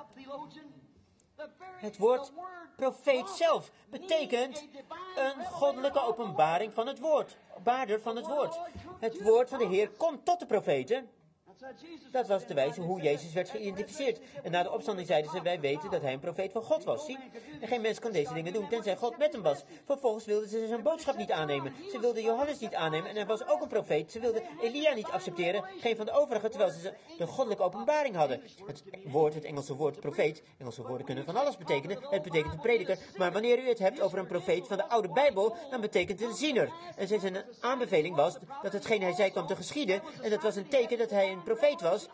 Het woord profeet zelf betekent een goddelijke openbaring van het woord. Baarder van het woord. Het woord van de Heer komt tot de profeten. Dat was de wijze hoe Jezus werd geïdentificeerd. En na de opstanding zeiden ze, wij weten dat hij een profeet van God was. Zie? En geen mens kon deze dingen doen, tenzij God met hem was. Vervolgens wilden ze zijn boodschap niet aannemen. Ze wilden Johannes niet aannemen en hij was ook een profeet. Ze wilden Elia niet accepteren, geen van de overigen, terwijl ze de goddelijke openbaring hadden. Het woord, het Engelse woord profeet, Engelse woorden kunnen van alles betekenen. Het betekent een prediker. Maar wanneer u het hebt over een profeet van de oude Bijbel, dan betekent het een ziener. En zijn aanbeveling was dat hetgeen hij zei kwam te geschieden. En dat was een teken dat hij een profeet was.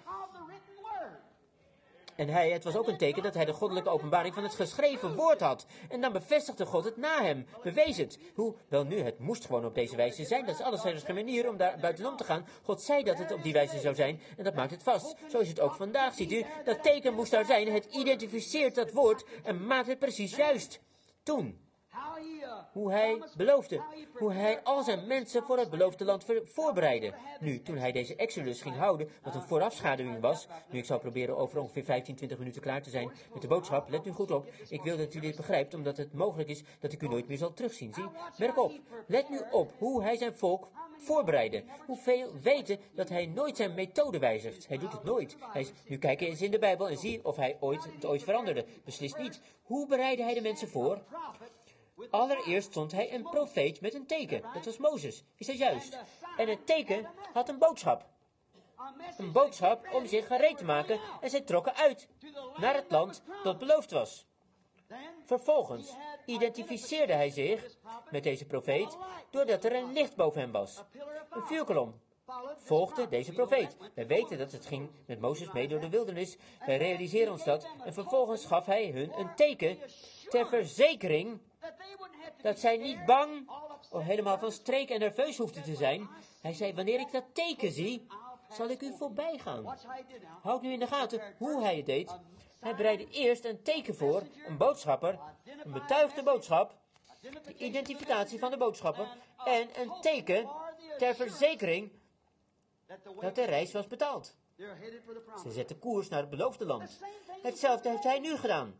En hij, het was ook een teken dat hij de goddelijke openbaring van het geschreven woord had. En dan bevestigde God het na hem, bewees het. Hoe? Wel nu, het moest gewoon op deze wijze zijn. Dat is alles er is geen manier om daar buitenom te gaan. God zei dat het op die wijze zou zijn en dat maakt het vast. Zo is het ook vandaag, ziet u. Dat teken moest daar zijn. Het identificeert dat woord en maakt het precies juist. Toen. Hoe hij beloofde. Hoe hij al zijn mensen voor het beloofde land voorbereidde. Nu, toen hij deze Exodus ging houden, wat een voorafschaduwing was. Nu, ik zal proberen over ongeveer vijftien, twintig minuten klaar te zijn met de boodschap. Let nu goed op. Ik wil dat u dit begrijpt, omdat het mogelijk is dat ik u nooit meer zal terugzien. Zie, merk op. Let nu op hoe hij zijn volk voorbereidde. Hoeveel weten dat hij nooit zijn methode wijzigt. Hij doet het nooit. Hij is, nu kijk eens in de Bijbel en zie of hij ooit, het ooit veranderde. Beslist niet. Hoe bereidde hij de mensen voor? Allereerst stond hij een profeet met een teken. Dat was Mozes. Is dat juist? En het teken had een boodschap. Een boodschap om zich gereed te maken. En zij trokken uit naar het land dat beloofd was. Vervolgens identificeerde hij zich met deze profeet doordat er een licht boven hem was. Een vuurkolom volgde deze profeet. Wij weten dat het ging met Mozes mee door de wildernis. Wij realiseren ons dat. En vervolgens gaf hij hun een teken ter verzekering dat zij niet bang of helemaal van streek en nerveus hoefden te zijn. Hij zei, wanneer ik dat teken zie, zal ik u voorbij gaan. Houd nu in de gaten hoe hij het deed. Hij bereidde eerst een teken voor, een boodschapper, een betuigde boodschap, de identificatie van de boodschapper en een teken ter verzekering dat de reis was betaald. Ze zetten koers naar het beloofde land. Hetzelfde heeft hij nu gedaan.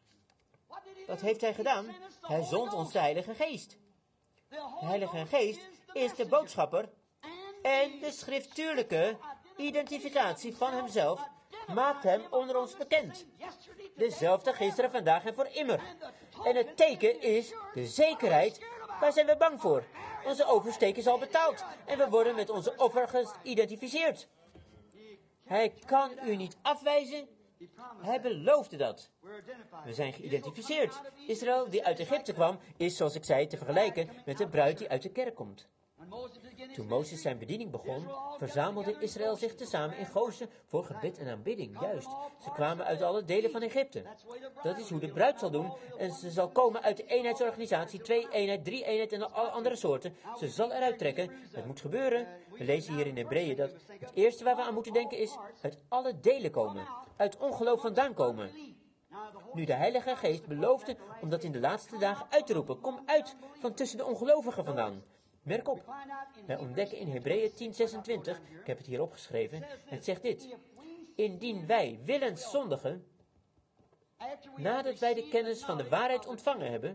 Wat heeft hij gedaan? Hij zond ons de Heilige Geest. De Heilige Geest is de boodschapper en de schriftuurlijke identificatie van hemzelf maakt hem onder ons bekend. Dezelfde gisteren, vandaag en voor immer. En het teken is de zekerheid. Waar zijn we bang voor? Onze oversteek is al betaald en we worden met onze offer geïdentificeerd. Hij kan u niet afwijzen. Hij beloofde dat. We zijn geïdentificeerd. Israël die uit Egypte kwam, is, zoals ik zei, te vergelijken met de bruid die uit de kerk komt. Toen Mozes zijn bediening begon, verzamelde Israël zich tezamen in Gozen voor gebed en aanbidding. Juist, ze kwamen uit alle delen van Egypte. Dat is hoe de bruid zal doen. En ze zal komen uit de eenheidsorganisatie, twee eenheid, drie eenheid en alle andere soorten. Ze zal eruit trekken. Het moet gebeuren. We lezen hier in Hebreeën dat het eerste waar we aan moeten denken is uit alle delen komen. Uit ongeloof vandaan komen. Nu de Heilige Geest beloofde om dat in de laatste dagen uit te roepen. Kom uit van tussen de ongelovigen vandaan. Merk op, wij ontdekken in Hebreeën tien zesentwintig, ik heb het hier opgeschreven, het zegt dit. Indien wij willens zondigen, nadat wij de kennis van de waarheid ontvangen hebben,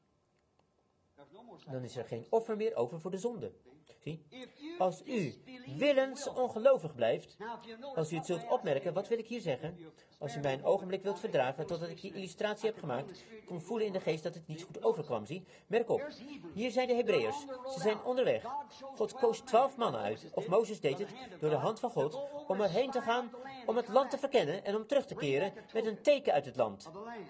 dan is er geen offer meer over voor de zonde. Zie? Als u willens ongelovig blijft, als u het zult opmerken, wat wil ik hier zeggen? Als u mij een ogenblik wilt verdragen totdat ik die illustratie heb gemaakt, kon voelen in de geest dat het niet goed overkwam, zie? Merk op, hier zijn de Hebreeërs, ze zijn onderweg. God koos twaalf mannen uit, of Mozes deed het, door de hand van God, om erheen te gaan, om het land te verkennen en om terug te keren met een teken uit het land.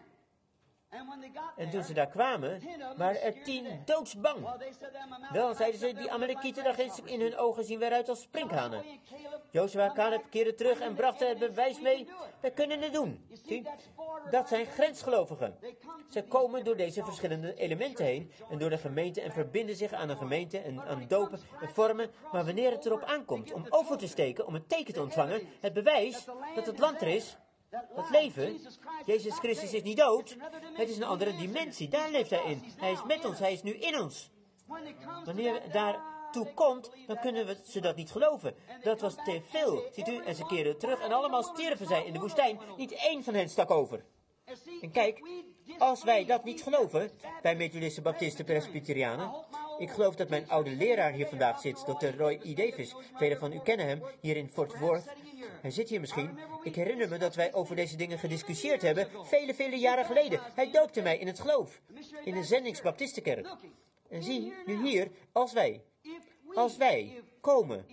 En toen ze daar kwamen, waren er tien doodsbang. Wel, zeiden ze, die Amalekieten, daar in hun ogen zien wij eruit als sprinkhanen. Jozua, Caleb keerden terug en brachten het bewijs mee, wij kunnen het doen. Zie, dat zijn grensgelovigen. Ze komen door deze verschillende elementen heen en door de gemeente en verbinden zich aan een gemeente en aan dopen en vormen. Maar wanneer het erop aankomt om over te steken, om een teken te ontvangen, het bewijs dat het land er is, dat leven, Jezus Christus is niet dood, het is een andere dimensie, daar leeft hij in. Hij is met ons, hij is nu in ons. Wanneer het daartoe komt, dan kunnen we ze dat niet geloven. Dat was te veel, ziet u, en ze keerden terug en allemaal stierven zij in de woestijn. Niet één van hen stak over. En kijk, als wij dat niet geloven, wij Methodisten, Baptisten, Presbyterianen, ik geloof dat mijn oude leraar hier vandaag zit, dokter Roy E. Davis, velen van u kennen hem, hier in Fort Worth. Hij zit hier misschien. Ik herinner me dat wij over deze dingen gediscussieerd hebben, vele, vele jaren geleden. Hij doopte mij in het geloof, in de Zendingsbaptistenkerk. En zie, nu hier, als wij, als wij komen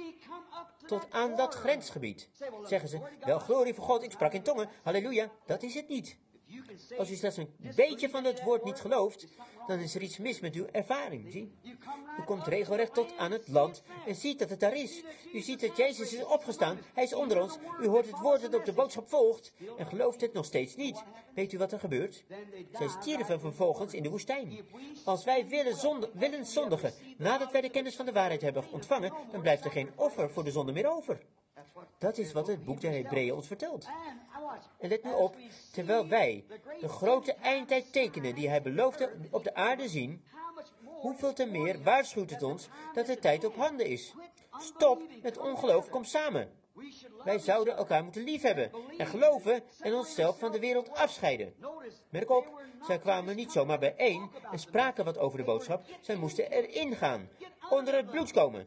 tot aan dat grensgebied, zeggen ze, wel glorie voor God, ik sprak in tongen, halleluja, dat is het niet. Als u slechts een beetje van het woord niet gelooft, dan is er iets mis met uw ervaring, zie. U komt regelrecht tot aan het land en ziet dat het daar is. U ziet dat Jezus is opgestaan, hij is onder ons. U hoort het woord dat op de boodschap volgt en gelooft het nog steeds niet. Weet u wat er gebeurt? Zij stierven vervolgens in de woestijn. Als wij willen, zonde, willen zondigen, nadat wij de kennis van de waarheid hebben ontvangen, dan blijft er geen offer voor de zonde meer over. Dat is wat het boek der Hebreeën ons vertelt. En let nu op, terwijl wij de grote eindtijd tekenen die hij beloofde op de aarde zien, hoeveel te meer waarschuwt het ons dat de tijd op handen is. Stop met ongeloof, kom samen. Wij zouden elkaar moeten liefhebben en geloven en onszelf van de wereld afscheiden. Merk op, zij kwamen niet zomaar bijeen en spraken wat over de boodschap. Zij moesten erin gaan, onder het bloed komen.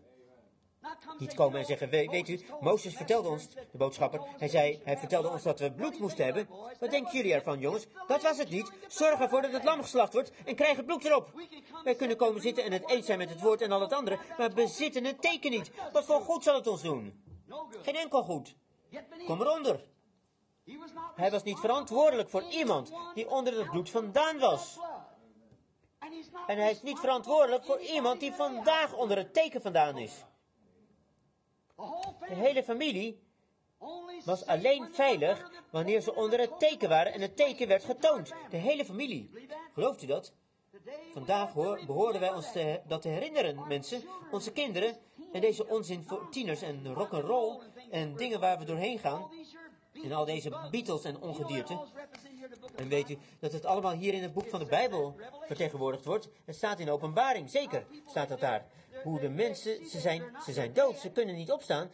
Niet komen en zeggen, we, weet u, Mozes vertelde ons, de boodschapper, hij zei, hij vertelde ons dat we bloed moesten hebben. Wat denken jullie ervan, jongens? Dat was het niet. Zorg ervoor dat het lam geslacht wordt en krijg het bloed erop. Wij kunnen komen zitten en het eens zijn met het woord en al het andere, maar bezitten het teken niet. Wat voor goed zal het ons doen? Geen enkel goed. Kom eronder. Hij was niet verantwoordelijk voor iemand die onder het bloed vandaan was. En hij is niet verantwoordelijk voor iemand die vandaag onder het teken vandaan is. De hele familie was alleen veilig wanneer ze onder het teken waren en het teken werd getoond. De hele familie. Gelooft u dat? Vandaag hoor, behoorden wij ons te, dat te herinneren, mensen. Onze kinderen en deze onzin voor tieners en rock'n'roll en dingen waar we doorheen gaan. En al deze Beatles en ongedierte. En weet u dat het allemaal hier in het boek van de Bijbel vertegenwoordigd wordt? Het staat in Openbaring, zeker staat dat daar. Hoe de mensen, ze zijn, ze zijn dood, ze kunnen niet opstaan.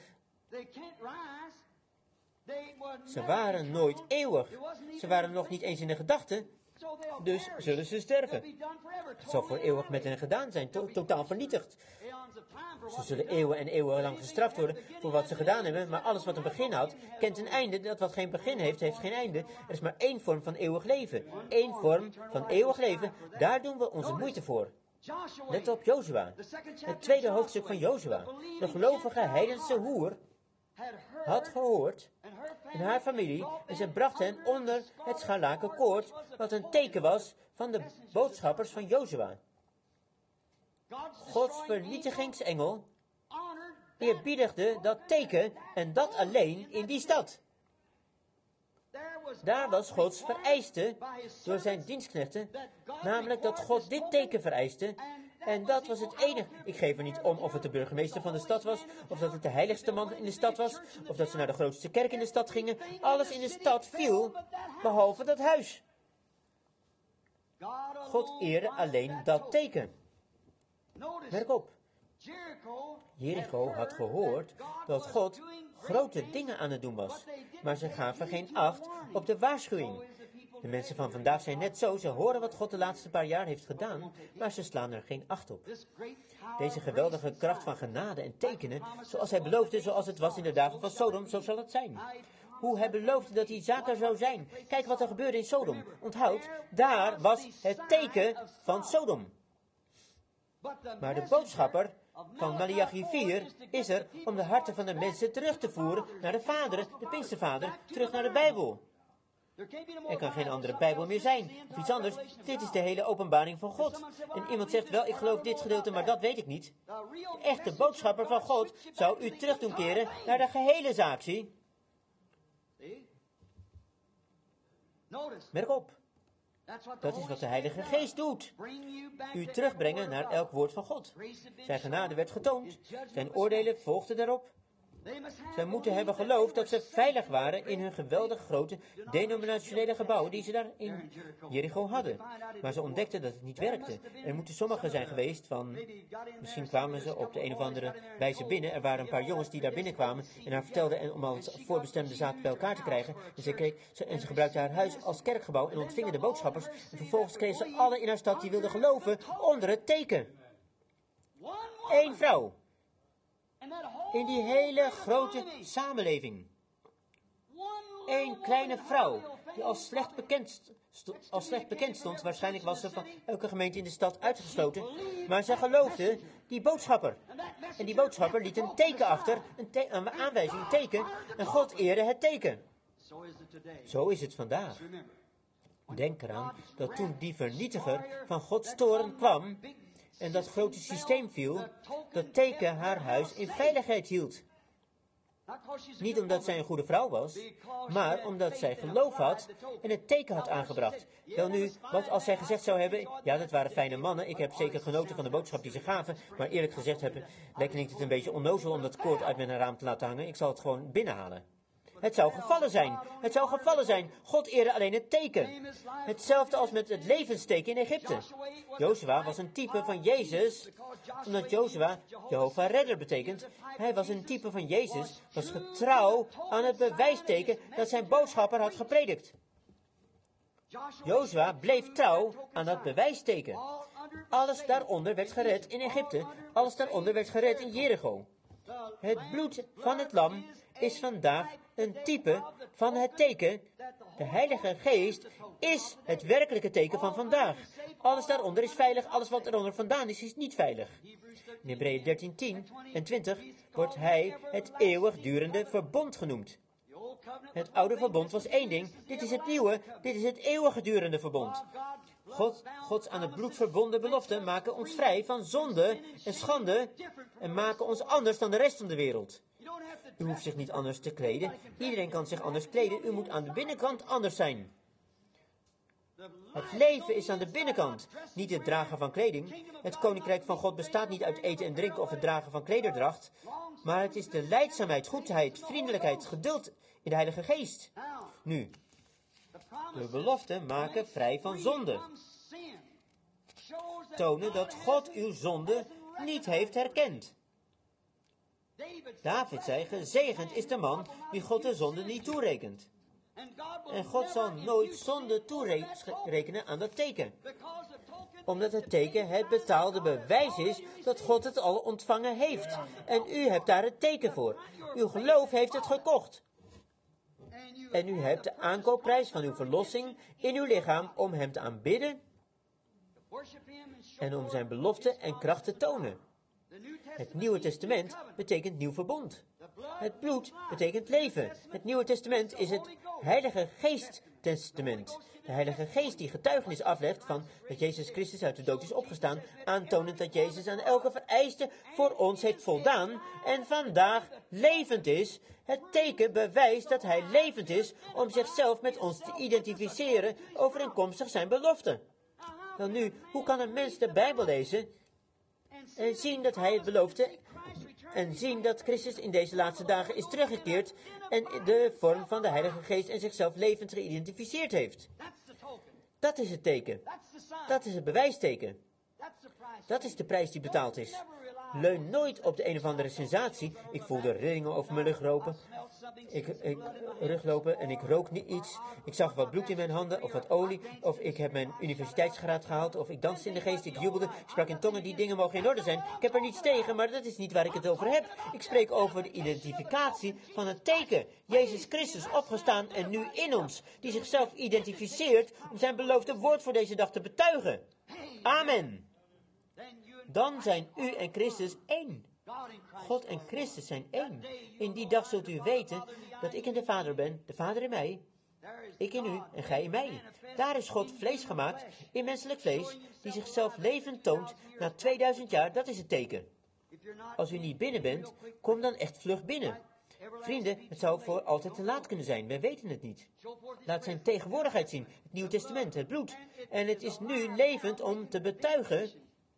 Ze waren nooit eeuwig. Ze waren nog niet eens in de gedachten. Dus zullen ze sterven. Het zal voor eeuwig met hen gedaan zijn, to totaal vernietigd. Ze zullen eeuwen en eeuwen lang gestraft worden voor wat ze gedaan hebben, maar alles wat een begin had, kent een einde. Dat wat geen begin heeft, heeft geen einde. Er is maar één vorm van eeuwig leven. Eén vorm van eeuwig leven, daar doen we onze moeite voor. Let op Jozua, het tweede hoofdstuk van Jozua. De gelovige heidense hoer had gehoord en haar familie en ze bracht hen onder het scharlaken koord, wat een teken was van de boodschappers van Jozua. Gods vernietigingsengel eerbiedigde dat teken en dat alleen in die stad. Daar was Gods vereiste door zijn dienstknechten, namelijk dat God dit teken vereiste. En dat was het enige. Ik geef er niet om of het de burgemeester van de stad was, of dat het de heiligste man in de stad was, of dat ze naar de grootste kerk in de stad gingen. Alles in de stad viel, behalve dat huis. God eerde alleen dat teken. Merk op. Jericho had gehoord dat God grote dingen aan het doen was, maar ze gaven geen acht op de waarschuwing. De mensen van vandaag zijn net zo, ze horen wat God de laatste paar jaar heeft gedaan, maar ze slaan er geen acht op. Deze geweldige kracht van genade en tekenen, zoals hij beloofde, zoals het was in de dagen van Sodom, zo zal het zijn. Hoe hij beloofde dat die zaak er zou zijn. Kijk wat er gebeurde in Sodom. Onthoud, daar was het teken van Sodom. Maar de boodschapper van Maleachi vier is er om de harten van de mensen terug te voeren naar de Vader, de Pinkstervader, terug naar de Bijbel. Er kan geen andere Bijbel meer zijn, of iets anders. Dit is de hele openbaring van God. En iemand zegt wel, ik geloof dit gedeelte, maar dat weet ik niet. De echte boodschapper van God zou u terug doen keren naar de gehele zaak, zie. Merk op. Dat is wat de Heilige Geest doet. U terugbrengen naar elk woord van God. Zijn genade werd getoond. Zijn oordelen volgden daarop. Zij moeten hebben geloofd dat ze veilig waren in hun geweldig grote denominationele gebouwen die ze daar in Jericho hadden. Maar ze ontdekten dat het niet werkte. Er moeten sommigen zijn geweest van, misschien kwamen ze op de een of andere wijze binnen. Er waren een paar jongens die daar binnenkwamen en haar vertelden en om als voorbestemde zaak bij elkaar te krijgen. En ze, kreeg, ze, en ze gebruikten haar huis als kerkgebouw en ontvingen de boodschappers. En vervolgens kregen ze alle in haar stad die wilden geloven onder het teken. Eén vrouw. In die hele grote samenleving. Eén kleine vrouw, die als slecht, bekend st- als slecht bekend stond. Waarschijnlijk was ze van elke gemeente in de stad uitgesloten. Maar ze geloofde die boodschapper. En die boodschapper liet een teken achter, een, te- een aanwijzing, een teken. En God eerde het teken. Zo is het vandaag. Denk eraan dat toen die vernietiger van Gods toren kwam en dat grote systeem viel, dat teken haar huis in veiligheid hield. Niet omdat zij een goede vrouw was, maar omdat zij geloof had en het teken had aangebracht. Wel nu, wat als zij gezegd zou hebben, ja, dat waren fijne mannen, ik heb zeker genoten van de boodschap die ze gaven, maar eerlijk gezegd hebben, lijkt het een beetje onnozel om dat koord uit mijn raam te laten hangen, ik zal het gewoon binnenhalen. Het zou gevallen zijn. Het zou gevallen zijn. God eerde alleen het teken. Hetzelfde als met het levensteken in Egypte. Jozua was een type van Jezus, omdat Jozua Jehovah Redder betekent. Hij was een type van Jezus, was getrouw aan het bewijsteken dat zijn boodschapper had gepredikt. Jozua bleef trouw aan dat bewijsteken. Alles daaronder werd gered in Egypte. Alles daaronder werd gered in Jericho. Het bloed van het lam is vandaag een type van het teken. De Heilige Geest is het werkelijke teken van vandaag. Alles daaronder is veilig, alles wat eronder vandaan is, is niet veilig. In Hebreeën dertien, tien en twintig wordt hij het eeuwigdurende verbond genoemd. Het oude verbond was één ding, dit is het nieuwe, dit is het eeuwigdurende verbond. God, Gods aan het bloed verbonden beloften maken ons vrij van zonde en schande en maken ons anders dan de rest van de wereld. U hoeft zich niet anders te kleden. Iedereen kan zich anders kleden. U moet aan de binnenkant anders zijn. Het leven is aan de binnenkant, niet het dragen van kleding. Het koninkrijk van God bestaat niet uit eten en drinken of het dragen van klederdracht, maar het is de lijdzaamheid, goedheid, vriendelijkheid, geduld in de Heilige Geest. Nu, de beloften maken vrij van zonde. Tonen dat God uw zonde niet heeft herkend. David zei, gezegend is de man wie God de zonde niet toerekent. En God zal nooit zonde toerekenen aan dat teken. Omdat het teken het betaalde bewijs is dat God het al ontvangen heeft. En u hebt daar het teken voor. Uw geloof heeft het gekocht. En u hebt de aankoopprijs van uw verlossing in uw lichaam om hem te aanbidden en om zijn belofte en kracht te tonen. Het Nieuwe Testament betekent nieuw verbond. Het bloed betekent leven. Het Nieuwe Testament is het Heilige Geest Testament. De Heilige Geest die getuigenis aflegt van dat Jezus Christus uit de dood is opgestaan, aantonend dat Jezus aan elke vereiste voor ons heeft voldaan en vandaag levend is. Het teken bewijst dat hij levend is om zichzelf met ons te identificeren overeenkomstig zijn belofte. Dan nu, hoe kan een mens de Bijbel lezen en zien dat hij het beloofde en zien dat Christus in deze laatste dagen is teruggekeerd en de vorm van de Heilige Geest en zichzelf levend geïdentificeerd heeft? Dat is het teken. Dat is het bewijsteken. Dat is de prijs die betaald is. Leun nooit op de een of andere sensatie. Ik voel de rillingen over mijn rug lopen. Ik, ik ruglopen en ik rook niet iets. Ik zag wat bloed in mijn handen of wat olie. Of ik heb mijn universiteitsgraad gehaald. Of ik danste in de geest, ik jubelde. Ik sprak in tongen. Die dingen mogen in orde zijn. Ik heb er niets tegen, maar dat is niet waar ik het over heb. Ik spreek over de identificatie van een teken. Jezus Christus opgestaan en nu in ons. Die zichzelf identificeert om zijn beloofde woord voor deze dag te betuigen. Amen. Dan zijn u en Christus één. God en Christus zijn één. In die dag zult u weten dat ik in de Vader ben, de Vader in mij, ik in u en gij in mij. Daar is God vlees gemaakt, in menselijk vlees, die zichzelf levend toont na tweeduizend jaar, dat is het teken. Als u niet binnen bent, kom dan echt vlug binnen. Vrienden, het zou voor altijd te laat kunnen zijn, wij weten het niet. Laat zijn tegenwoordigheid zien, het Nieuwe Testament, het bloed. En het is nu levend om te betuigen.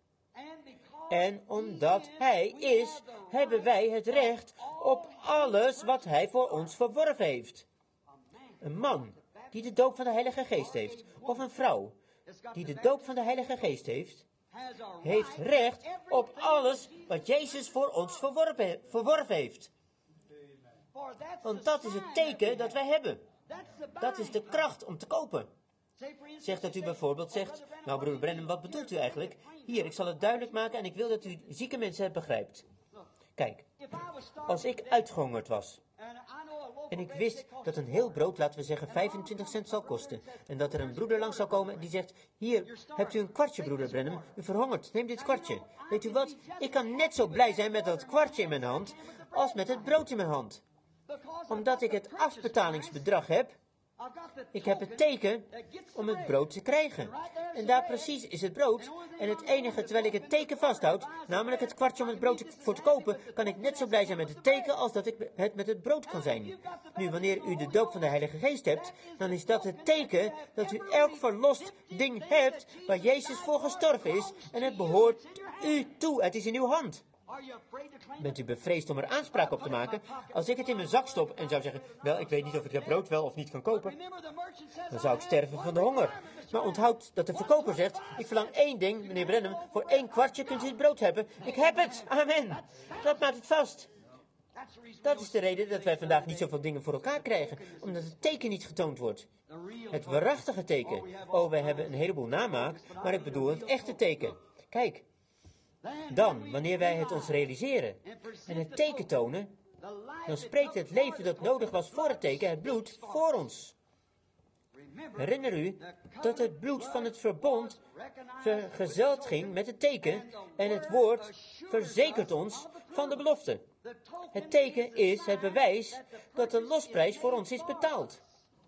En omdat Hij is, hebben wij het recht op alles wat Hij voor ons verworven heeft. Een man die de doop van de Heilige Geest heeft, of een vrouw die de doop van de Heilige Geest heeft, heeft recht op alles wat Jezus voor ons verworven, verworven heeft. Want dat is het teken dat wij hebben. Dat is de kracht om te kopen. Zeg dat u bijvoorbeeld zegt, nou broeder Branham, wat bedoelt u eigenlijk? Hier, ik zal het duidelijk maken en ik wil dat u zieke mensen het begrijpt. Kijk, als ik uitgehongerd was en ik wist dat een heel brood, laten we zeggen, vijfentwintig cent zal kosten en dat er een broeder langs zal komen die zegt, hier, hebt u een kwartje broeder Branham, u verhongert, neem dit kwartje. Weet u wat, ik kan net zo blij zijn met dat kwartje in mijn hand als met het brood in mijn hand. Omdat ik het afbetalingsbedrag heb. Ik heb het teken om het brood te krijgen. En daar precies is het brood. En het enige, terwijl ik het teken vasthoud, namelijk het kwartje om het brood voor te kopen, kan ik net zo blij zijn met het teken als dat ik het met het brood kan zijn. Nu, wanneer u de doop van de Heilige Geest hebt, dan is dat het teken dat u elk verlost ding hebt waar Jezus voor gestorven is. En het behoort u toe. Het is in uw hand. Bent u bevreesd om er aanspraak op te maken? Als ik het in mijn zak stop en zou zeggen, wel, ik weet niet of ik dat brood wel of niet kan kopen, dan zou ik sterven van de honger. Maar onthoud dat de verkoper zegt, ik verlang één ding, meneer Branham, voor één kwartje kunt u het brood hebben. Ik heb het, amen. Dat maakt het vast. Dat is de reden dat wij vandaag niet zoveel dingen voor elkaar krijgen, omdat het teken niet getoond wordt. Het waarachtige teken. Oh, wij hebben een heleboel namaak, maar ik bedoel het echte teken. Kijk. Dan, wanneer wij het ons realiseren en het teken tonen, dan spreekt het leven dat nodig was voor het teken, het bloed, voor ons. Herinner u dat het bloed van het verbond vergezeld ging met het teken en het woord verzekert ons van de belofte. Het teken is het bewijs dat de losprijs voor ons is betaald.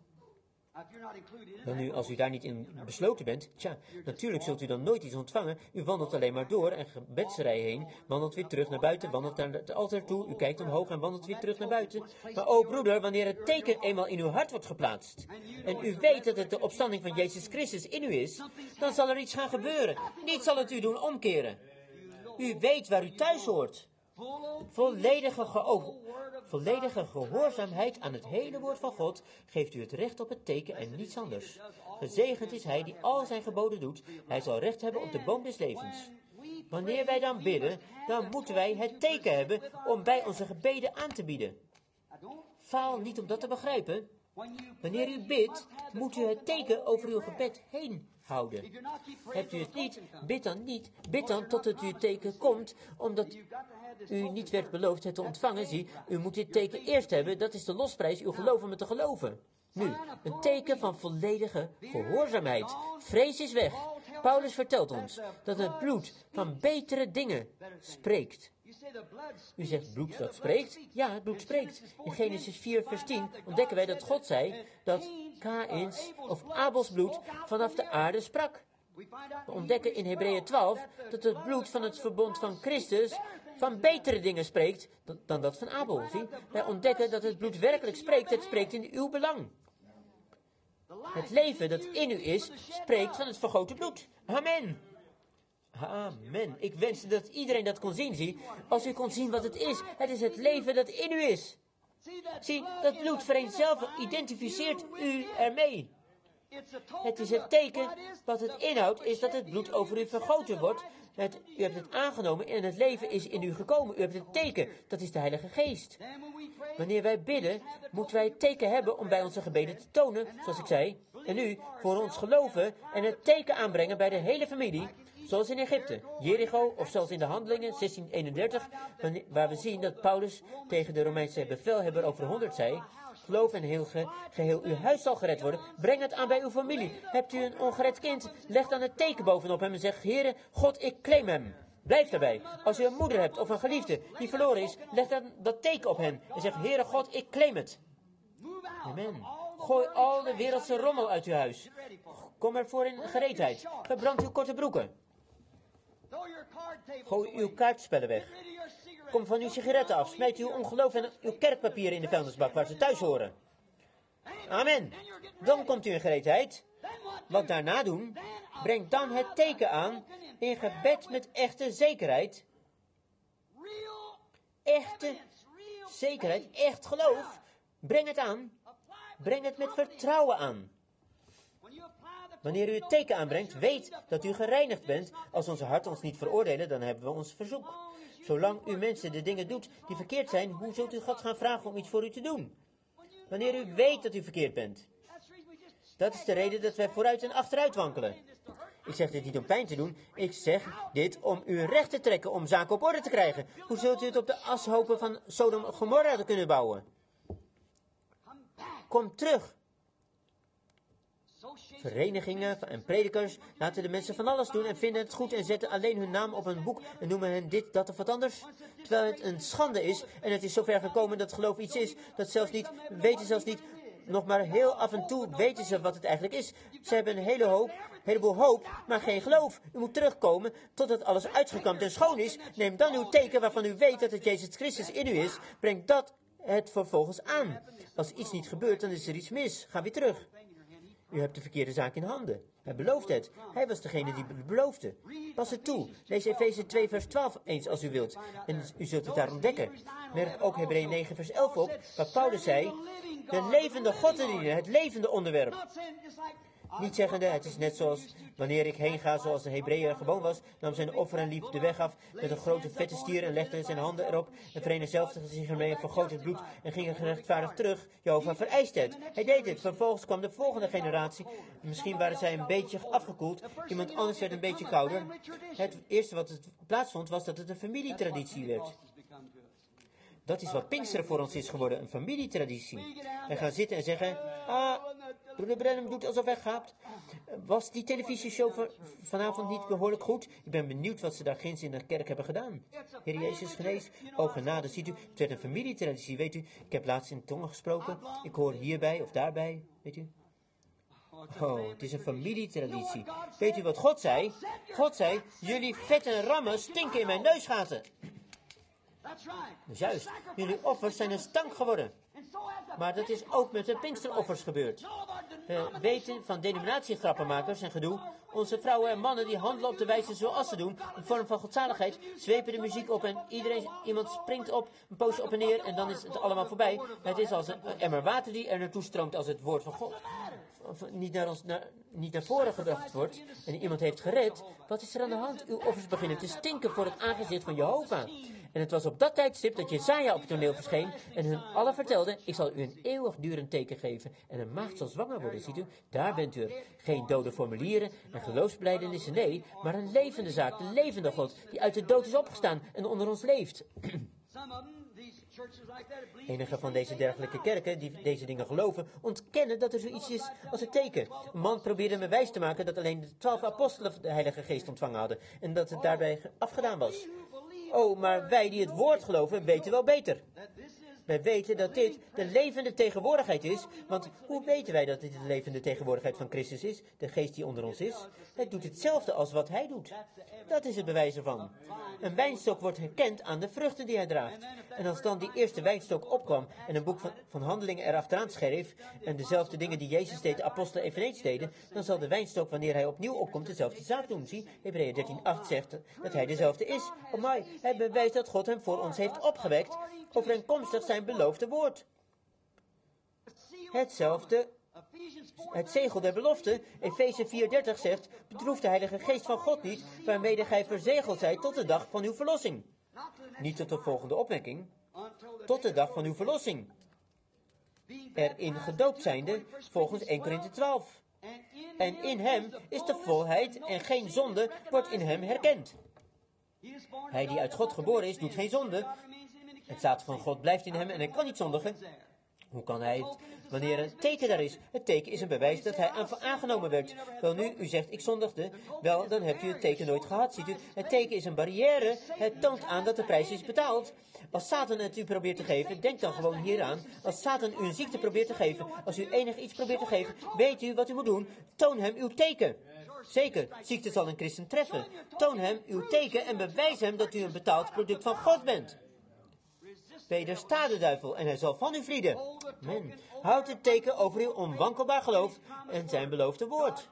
Dan nu, als u daar niet in besloten bent, tja, natuurlijk zult u dan nooit iets ontvangen. U wandelt alleen maar door en gebedsrij heen, wandelt weer terug naar buiten, wandelt naar het altaar toe, u kijkt omhoog en wandelt weer terug naar buiten. Maar o broeder, wanneer het teken eenmaal in uw hart wordt geplaatst, en u weet dat het de opstanding van Jezus Christus in u is, dan zal er iets gaan gebeuren. Niet zal het u doen omkeren. U weet waar u thuis hoort. Volledige, geo- volledige gehoorzaamheid aan het hele woord van God geeft u het recht op het teken en niets anders. Gezegend is hij die al zijn geboden doet. Hij zal recht hebben op de boom des levens. Wanneer wij dan bidden, dan moeten wij het teken hebben om bij onze gebeden aan te bieden. Faal niet om dat te begrijpen. Wanneer u bidt, moet u het teken over uw gebed heen houden. Hebt u het niet, bid dan niet. Bid dan tot het uw teken komt, omdat u niet werd beloofd het te ontvangen. Zie, u moet dit teken eerst hebben. Dat is de losprijs, uw geloof om het te geloven. Nu, een teken van volledige gehoorzaamheid. Vrees is weg. Paulus vertelt ons dat het bloed van betere dingen spreekt. U zegt bloed dat spreekt? Ja, het bloed spreekt. In Genesis vier vers tien ontdekken wij dat God zei dat Kaïns of Abels bloed vanaf de aarde sprak. We ontdekken in Hebreeën twaalf dat het bloed van het verbond van Christus van betere dingen spreekt dan, dan dat van Abel. Zie? Wij ontdekken dat het bloed werkelijk spreekt. Het spreekt in uw belang. Het leven dat in u is, spreekt van het vergoten bloed. Amen. Amen. Ik wenste dat iedereen dat kon zien, zie. Als u kon zien wat het is. Het is het leven dat in u is. Zie, dat bloed vereenzelvigt, identificeert u ermee. Het is het teken. Wat het inhoudt is dat het bloed over u vergoten wordt. Het, u hebt het aangenomen en het leven is in u gekomen. U hebt het teken. Dat is de Heilige Geest. Wanneer wij bidden, moeten wij het teken hebben om bij onze gebeden te tonen, zoals ik zei. En nu, voor ons geloven en het teken aanbrengen bij de hele familie. Zoals in Egypte, Jericho of zoals in de Handelingen zestien eenendertig, waar we zien dat Paulus tegen de Romeinse bevelhebber over de honderd zei: geloof en heel ge, geheel uw huis zal gered worden. Breng het aan bij uw familie. Hebt u een ongered kind, leg dan het teken bovenop hem en zeg: Heere, God, ik claim hem. Blijf daarbij. Als u een moeder hebt of een geliefde die verloren is, leg dan dat teken op hen en zeg: Heere God, ik claim het. Amen. Gooi al de wereldse rommel uit uw huis. Kom ervoor in gereedheid. Verbrand uw korte broeken. Gooi uw kaartspellen weg. Kom van uw sigaretten af. Smijt uw ongeloof en uw kerkpapieren in de vuilnisbak waar ze thuis horen. Amen. Dan komt u in gereedheid. Wat daarna doen? Breng dan het teken aan in gebed met echte zekerheid. Echte zekerheid, echt geloof. Breng het aan. Breng het met vertrouwen aan. Wanneer u het teken aanbrengt, weet dat u gereinigd bent. Als onze harten ons niet veroordelen, dan hebben we ons verzoek. Zolang u mensen de dingen doet die verkeerd zijn, hoe zult u God gaan vragen om iets voor u te doen? Wanneer u weet dat u verkeerd bent. Dat is de reden dat wij vooruit en achteruit wankelen. Ik zeg dit niet om pijn te doen. Ik zeg dit om u recht te trekken, om zaken op orde te krijgen. Hoe zult u het op de ashopen van Sodom en Gomorra kunnen bouwen? Kom terug. Verenigingen en predikers laten de mensen van alles doen en vinden het goed en zetten alleen hun naam op een boek en noemen hen dit, dat of wat anders. Terwijl het een schande is en het is zover gekomen dat geloof iets is dat zelfs niet, weten zelfs niet, nog maar heel af en toe weten ze wat het eigenlijk is. Ze hebben een hele hoop, heleboel hoop, maar geen geloof. U moet terugkomen totdat alles uitgekamd en schoon is. Neem dan uw teken waarvan u weet dat het Jezus Christus in u is. Breng dat het vervolgens aan. Als iets niet gebeurt, dan is er iets mis. Ga weer terug. U hebt de verkeerde zaak in handen. Hij belooft het. Hij was degene die het beloofde. Pas het toe. Lees Efeze twee vers twaalf eens als u wilt. En u zult het daar ontdekken. Merk ook Hebreeën negen vers elf op, waar Paulus zei: de levende God te dienen, het levende onderwerp. Niet zeggende, het is net zoals wanneer ik heen ga zoals de Hebreeën gewoon was, nam zijn offer en liep de weg af met een grote vette stier en legde zijn handen erop en vereenzelvigde zich ermee en vergoot het bloed en ging er gerechtvaardigd terug. Jehovah vereist het. Hij deed het. Vervolgens kwam de volgende generatie. Misschien waren zij een beetje afgekoeld. Iemand anders werd een beetje kouder. Het eerste wat het plaatsvond was dat het een familietraditie werd. Dat is wat Pinksteren voor ons is geworden, een familietraditie. Wij gaan zitten en zeggen: ah, broeder Branham doet alsof hij gaat. Was die televisieshow van, vanavond niet behoorlijk goed? Ik ben benieuwd wat ze daar ginds in de kerk hebben gedaan. Heer Jezus genees, o genade, ziet u, het werd een familietraditie, weet u. Ik heb laatst in tongen gesproken, ik hoor hierbij of daarbij, weet u. Oh, het is een familietraditie. Weet u wat God zei? God zei: jullie vette rammen stinken in mijn neusgaten. Dus juist, jullie offers zijn een stank geworden. Maar dat is ook met de Pinksteroffers gebeurd. We weten van denominatiegrappenmakers en gedoe. Onze vrouwen en mannen die handelen op de wijze zoals ze doen, een vorm van godzaligheid, zwepen de muziek op en iedereen, iemand springt op, een poosje op en neer en dan is het allemaal voorbij. Het is als een emmer water die er naartoe stroomt als het woord van God niet naar, ons, naar, niet naar voren gebracht wordt en iemand heeft gered. Wat is er aan de hand? Uw offers beginnen te stinken voor het aangezicht van Jehovah. En het was op dat tijdstip dat Jesaja op het toneel verscheen en hun allen vertelde: ik zal u een eeuwigdurend teken geven en een maagd zal zwanger worden, ziet u. Daar bent u er. Geen dode formulieren en geloofsbelijdenissen, nee, maar een levende zaak, de levende God, die uit de dood is opgestaan en onder ons leeft. Enige van deze dergelijke kerken die deze dingen geloven, ontkennen dat er zoiets is als het teken. Een man probeerde me wijs te maken dat alleen de twaalf apostelen de Heilige Geest ontvangen hadden en dat het daarbij afgedaan was. Oh, maar wij die het woord geloven, weten wel beter. Wij weten dat dit de levende tegenwoordigheid is, want hoe weten wij dat dit de levende tegenwoordigheid van Christus is, de geest die onder ons is? Hij doet hetzelfde als wat hij doet. Dat is het bewijs ervan. Een wijnstok wordt herkend aan de vruchten die hij draagt. En als dan die eerste wijnstok opkwam en een boek van, van handelingen erachteraan schreef, en dezelfde dingen die Jezus deed, de apostelen eveneens deden, dan zal de wijnstok, wanneer hij opnieuw opkomt, dezelfde zaak doen. Zie, Hebreeën dertien acht zegt dat hij dezelfde is. Oh my, hij bewijst dat God hem voor ons heeft opgewekt, overeenkomstig zijn beloofde woord. Hetzelfde Het zegel der belofte, Efeze vier dertig zegt, bedroef de Heilige Geest van God niet, waarmede gij verzegeld zijt tot de dag van uw verlossing. Niet tot de volgende opwekking, tot de dag van uw verlossing. Erin gedoopt zijnde, volgens eerste Korinthe twaalf. En in hem is de volheid en geen zonde wordt in hem herkend. Hij die uit God geboren is, doet geen zonde. Het zaad van God blijft in hem en hij kan niet zondigen. Hoe kan hij het wanneer een teken daar is? Het teken is een bewijs dat hij aangenomen werd. Wel nu, u zegt ik zondigde. Wel, dan hebt u het teken nooit gehad. Ziet u, het teken is een barrière. Het toont aan dat de prijs is betaald. Als Satan het u probeert te geven, denk dan gewoon hieraan. Als Satan u een ziekte probeert te geven, als u enig iets probeert te geven, weet u wat u moet doen? Toon hem uw teken. Zeker, ziekte zal een christen treffen. Toon hem uw teken en bewijs hem dat u een betaald product van God bent. Wedersta de duivel en hij zal van u vlieden. Amen. Houd het teken over uw onwankelbaar geloof en zijn beloofde woord.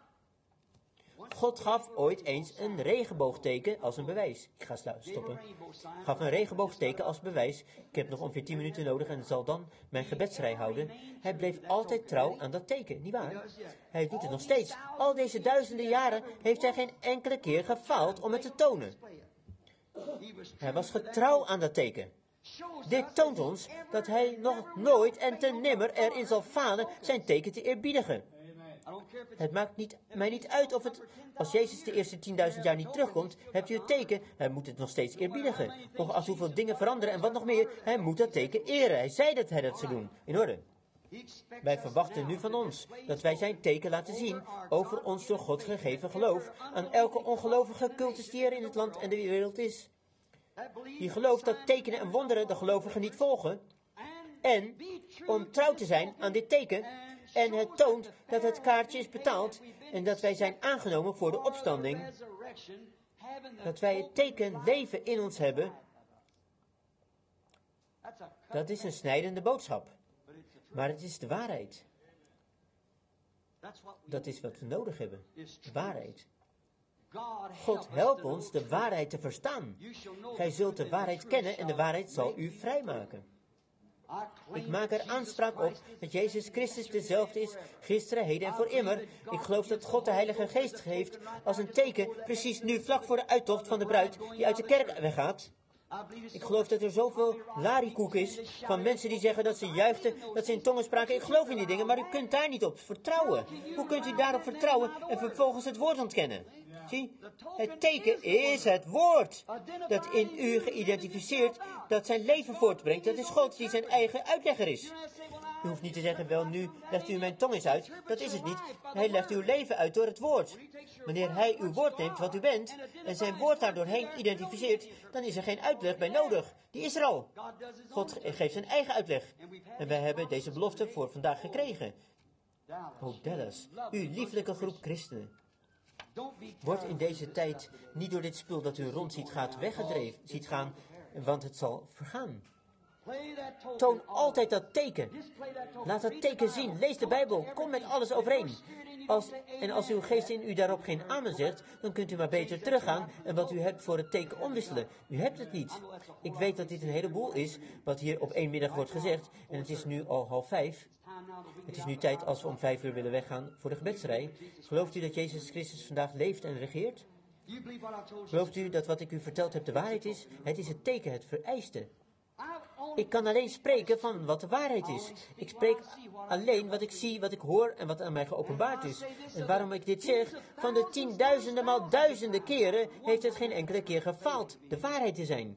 God gaf ooit eens een regenboogteken als een bewijs. Ik ga stoppen. Gaf een regenboogteken als bewijs. Ik heb nog ongeveer tien minuten nodig en zal dan mijn gebedsrij houden. Hij bleef altijd trouw aan dat teken, nietwaar? Hij doet het nog steeds. Al deze duizenden jaren heeft hij geen enkele keer gefaald om het te tonen. Hij was getrouw aan dat teken. Dit toont ons dat hij nog nooit en te nimmer erin zal falen zijn teken te eerbiedigen. Het maakt niet, mij niet uit of het, als Jezus de eerste tienduizend jaar niet terugkomt, hebt u het teken, hij moet het nog steeds eerbiedigen. Nog als hoeveel dingen veranderen en wat nog meer, hij moet dat teken eren. Hij zei dat hij dat zou doen. In orde. Wij verwachten nu van ons dat wij zijn teken laten zien over ons door God gegeven geloof aan elke ongelovige cultus die er in het land en de wereld is. Die gelooft dat tekenen en wonderen de gelovigen niet volgen. En om trouw te zijn aan dit teken. En het toont dat het kaartje is betaald. En dat wij zijn aangenomen voor de opstanding. Dat wij het teken leven in ons hebben. Dat is een snijdende boodschap. Maar het is de waarheid. Dat is wat we nodig hebben. De waarheid. God helpt ons de waarheid te verstaan. Gij zult de waarheid kennen en de waarheid zal u vrijmaken. Ik maak er aanspraak op dat Jezus Christus dezelfde is, gisteren, heden en voor immer. Ik geloof dat God de Heilige Geest geeft als een teken, precies nu vlak voor de uittocht van de bruid die uit de kerk weggaat. Ik geloof dat er zoveel lariekoek is van mensen die zeggen dat ze juichten, dat ze in tongen spraken. Ik geloof in die dingen, maar u kunt daar niet op vertrouwen. Hoe kunt u daarop vertrouwen en vervolgens het woord ontkennen? Zie, het teken is het woord dat in u geïdentificeerd dat zijn leven voortbrengt. Dat is God die zijn eigen uitlegger is. U hoeft niet te zeggen, wel nu legt u mijn tong eens uit. Dat is het niet. Hij legt uw leven uit door het woord. Wanneer hij uw woord neemt wat u bent en zijn woord daardoorheen identificeert, dan is er geen uitleg bij nodig. Die is er al. God geeft zijn eigen uitleg. En wij hebben deze belofte voor vandaag gekregen. O Dallas, uw lieflijke groep christenen. Word in deze tijd niet door dit spul dat u rond ziet gaat weggedreven, ziet gaan, want het zal vergaan. Toon altijd dat teken. Laat dat teken zien. Lees de Bijbel. Kom met alles overeen. Als, en als uw geest in u daarop geen amen zegt, dan kunt u maar beter teruggaan en wat u hebt voor het teken omwisselen. U hebt het niet. Ik weet dat dit een heleboel is, wat hier op één middag wordt gezegd, en het is nu al half vijf. Het is nu tijd als we om vijf uur willen weggaan voor de gebedsrij. Gelooft u dat Jezus Christus vandaag leeft en regeert? Gelooft u dat wat ik u verteld heb de waarheid is? Het is het teken, het vereiste. Ik kan alleen spreken van wat de waarheid is. Ik spreek alleen wat ik zie, wat ik hoor en wat aan mij geopenbaard is. En waarom ik dit zeg, van de tienduizenden maal duizenden keren heeft het geen enkele keer gefaald de waarheid te zijn.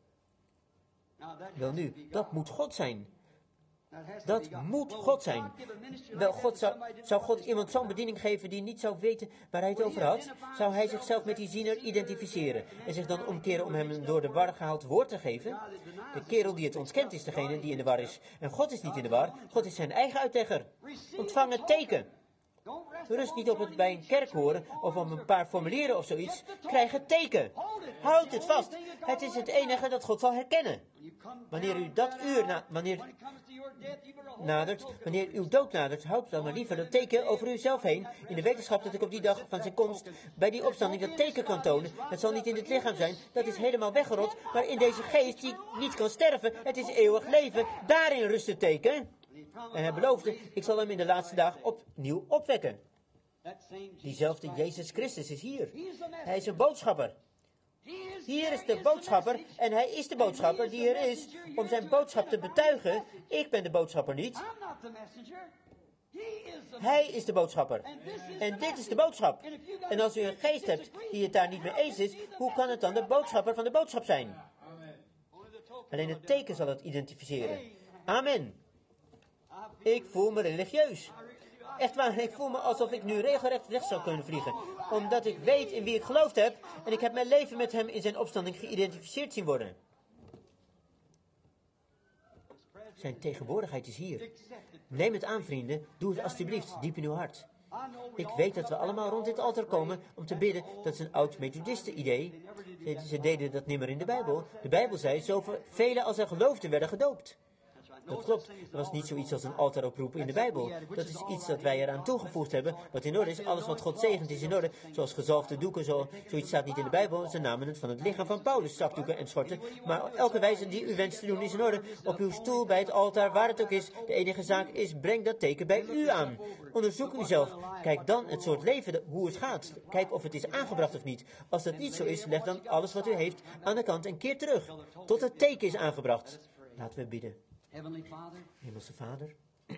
Wel nu, dat moet God zijn. Dat moet God zijn. Wel, God zou, zou God iemand zo'n bediening geven die niet zou weten waar hij het over had? Zou hij zichzelf met die ziener identificeren en zich dan omkeren om hem een door de war gehaald woord te geven? De kerel die het ontkent is degene die in de war is. En God is niet in de war. God is zijn eigen uitlegger. Ontvang het teken. Rust niet op het bij een kerk horen of op een paar formulieren of zoiets. Krijg het teken. Houd het vast. Het is het enige dat God zal herkennen. Wanneer u dat uur na, wanneer nadert, wanneer uw dood nadert, houd dan maar liever dat teken over uzelf heen, in de wetenschap dat ik op die dag van zijn komst bij die opstanding dat teken kan tonen. Het zal niet in het lichaam zijn, dat is helemaal weggerot, maar in deze geest die niet kan sterven. Het is eeuwig leven. Daarin rust het teken. En hij beloofde, ik zal hem in de laatste dag opnieuw opwekken. Diezelfde Jezus Christus is hier. Hij is een boodschapper. Hier is de boodschapper en hij is de boodschapper die er is om zijn boodschap te betuigen. Ik ben de boodschapper niet. Hij is de boodschapper. En dit is de boodschap. En als u een geest hebt die het daar niet mee eens is, hoe kan het dan de boodschapper van de boodschap zijn? Alleen het teken zal het identificeren. Amen. Ik voel me religieus. Echt waar, ik voel me alsof ik nu regelrecht weg zou kunnen vliegen. Omdat ik weet in wie ik geloofd heb en ik heb mijn leven met hem in zijn opstanding geïdentificeerd zien worden. Zijn tegenwoordigheid is hier. Neem het aan, vrienden. Doe het alstublieft, diep in uw hart. Ik weet dat we allemaal rond dit altaar komen om te bidden. Dat is een oud methodisten-idee. Ze deden dat nimmer in de Bijbel. De Bijbel zei, zoveel velen als er geloofden werden gedoopt. Dat klopt. Er was niet zoiets als een altaaroproep in de Bijbel. Dat is iets dat wij eraan toegevoegd hebben. Wat in orde is, alles wat God zegent is in orde. Zoals gezalfde doeken, zo, zoiets staat niet in de Bijbel. Ze namen het van het lichaam van Paulus, zakdoeken en schorten. Maar elke wijze die u wenst te doen is in orde. Op uw stoel, bij het altaar, waar het ook is. De enige zaak is, breng dat teken bij u aan. Onderzoek uzelf. Kijk dan het soort leven, hoe het gaat. Kijk of het is aangebracht of niet. Als dat niet zo is, leg dan alles wat u heeft aan de kant en keer terug. Tot het teken is aangebracht. Laten we bidden. Hemelse Vader,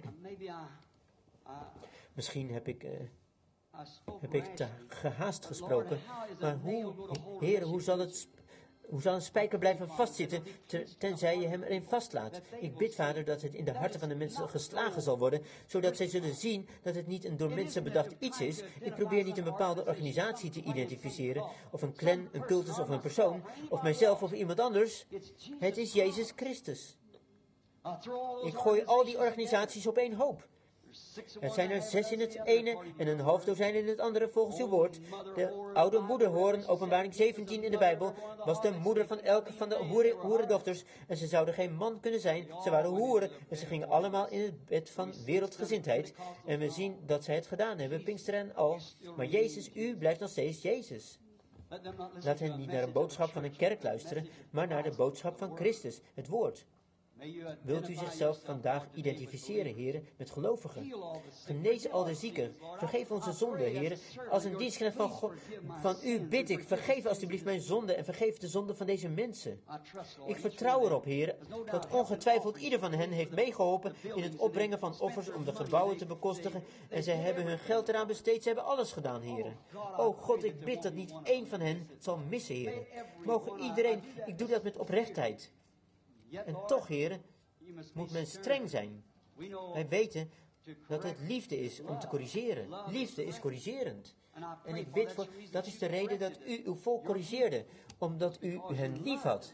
misschien heb ik, uh, heb ik te gehaast gesproken, maar hoe, Heer, hoe zal het, hoe zal een spijker blijven vastzitten, ter, tenzij je hem erin vastlaat? Ik bid, Vader, dat het in de harten van de mensen geslagen zal worden, zodat zij zullen zien dat het niet een door mensen bedacht iets is. Ik probeer niet een bepaalde organisatie te identificeren, of een clan, een cultus of een persoon, of mijzelf of iemand anders. Het is Jezus Christus. Ik gooi al die organisaties op één hoop. Er zijn er zes in het ene en een half dozijn in het andere volgens uw woord. De oude moederhoorn, openbaring zeventien in de Bijbel, was de moeder van elke van de hoeren, hoerendochters. En ze zouden geen man kunnen zijn, ze waren hoeren. En ze gingen allemaal in het bed van wereldgezindheid. En we zien dat zij het gedaan hebben, Pinksteren en al. Maar Jezus, u blijft nog steeds Jezus. Laat hen niet naar een boodschap van een kerk luisteren, maar naar de boodschap van Christus, het woord. Wilt u zichzelf vandaag identificeren, heren, met gelovigen? Genees al de zieken. Vergeef onze zonden, heren. Als een dienstknecht van, God, van u bid ik, vergeef alstublieft mijn zonden en vergeef de zonden van deze mensen. Ik vertrouw erop, heren, dat ongetwijfeld ieder van hen heeft meegeholpen in het opbrengen van offers om de gebouwen te bekostigen en zij hebben hun geld eraan besteed, ze hebben alles gedaan, heren. O God, ik bid dat niet één van hen het zal missen, heren. Mogen iedereen, ik doe dat met oprechtheid. En toch, heren, moet men streng zijn. Wij weten dat het liefde is om te corrigeren. Liefde is corrigerend. En ik bid voor, dat is de reden dat u uw volk corrigeerde, omdat u hen lief had.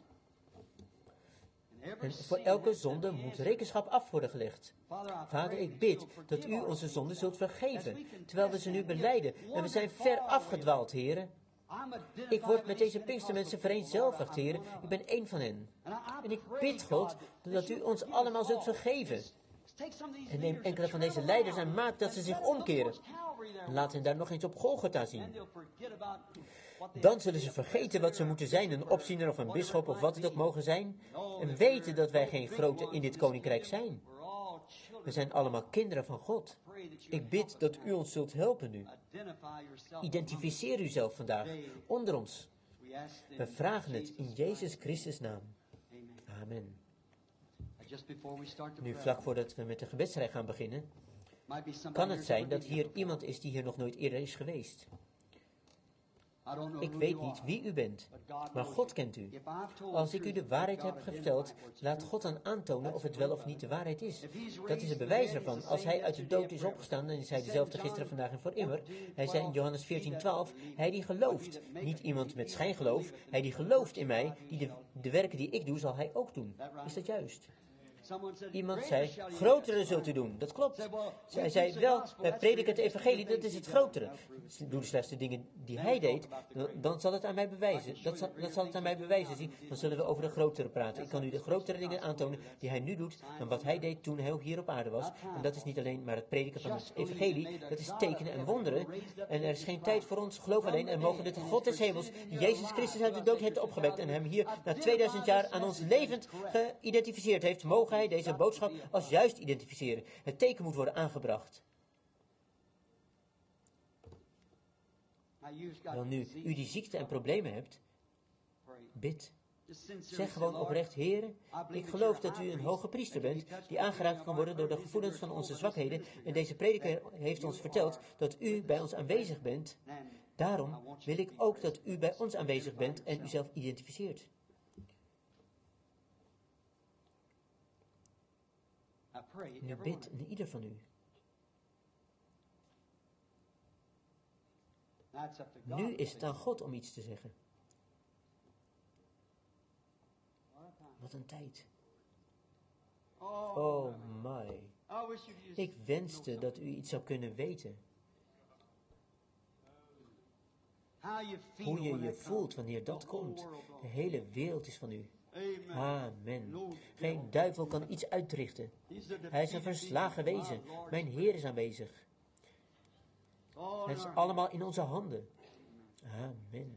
En voor elke zonde moet rekenschap af worden gelegd. Vader, ik bid dat u onze zonden zult vergeven, terwijl we ze nu belijden. En we zijn ver afgedwaald, heren. Ik word met deze Pinkstermensen vereenzelvigd, heren. Ik ben één van hen. En ik bid, God, dat u ons allemaal zult vergeven. En neem enkele van deze leiders en maak dat ze zich omkeren. En laat hen daar nog eens op Golgotha zien. Dan zullen ze vergeten wat ze moeten zijn, een opziener of een bisschop of wat het ook mogen zijn. En weten dat wij geen grote in dit koninkrijk zijn. We zijn allemaal kinderen van God. Ik bid dat u ons zult helpen nu. Identificeer uzelf vandaag onder ons. We vragen het in Jezus Christus' naam. Amen. Nu, vlak voordat we met de gebedsrij gaan beginnen, kan het zijn dat hier iemand is die hier nog nooit eerder is geweest. Ik weet niet wie u bent, maar God kent u. Als ik u de waarheid heb verteld, laat God dan aantonen of het wel of niet de waarheid is. Dat is een bewijs ervan. Als hij uit de dood is opgestaan, dan is hij dezelfde gisteren, vandaag en voor immer. Hij zei in Johannes veertien twaalf, hij die gelooft, niet iemand met schijngeloof, hij die gelooft in mij, die de, de werken die ik doe, zal hij ook doen. Is dat juist? Iemand zei, grotere zult u doen. Dat klopt. Zij zei, wel, wij prediken het evangelie, dat is het grotere. Doe de slechtste dingen die hij deed, dan zal het aan mij bewijzen. Dat zal, dat zal het aan mij bewijzen. Zie, dan zullen we over de grotere praten. Ik kan u de grotere dingen aantonen die hij nu doet, dan wat hij deed toen hij hier op aarde was. En dat is niet alleen maar het prediken van het evangelie, dat is tekenen en wonderen. En er is geen tijd voor ons, geloof alleen, en mogen de God des hemels, die Jezus Christus uit de dood heeft opgewekt en hem hier na tweeduizend jaar aan ons levend geïdentificeerd heeft, mogen hij deze boodschap als juist identificeren. Het teken moet worden aangebracht. Wel nu, u die ziekte en problemen hebt, bid. Zeg gewoon oprecht, Heere, ik geloof dat u een hoge priester bent, die aangeraakt kan worden door de gevoelens van onze zwakheden. En deze prediker heeft ons verteld dat u bij ons aanwezig bent. Daarom wil ik ook dat u bij ons aanwezig bent en uzelf identificeert. Nu bid in ieder van u. Nu is het aan God om iets te zeggen. Wat een tijd. Oh my. Ik wenste dat u iets zou kunnen weten. Hoe je je voelt wanneer dat komt. De hele wereld is van u. Amen. Geen duivel kan iets uitrichten. Hij is een verslagen wezen. Mijn Heer is aanwezig. Het is allemaal in onze handen. Amen.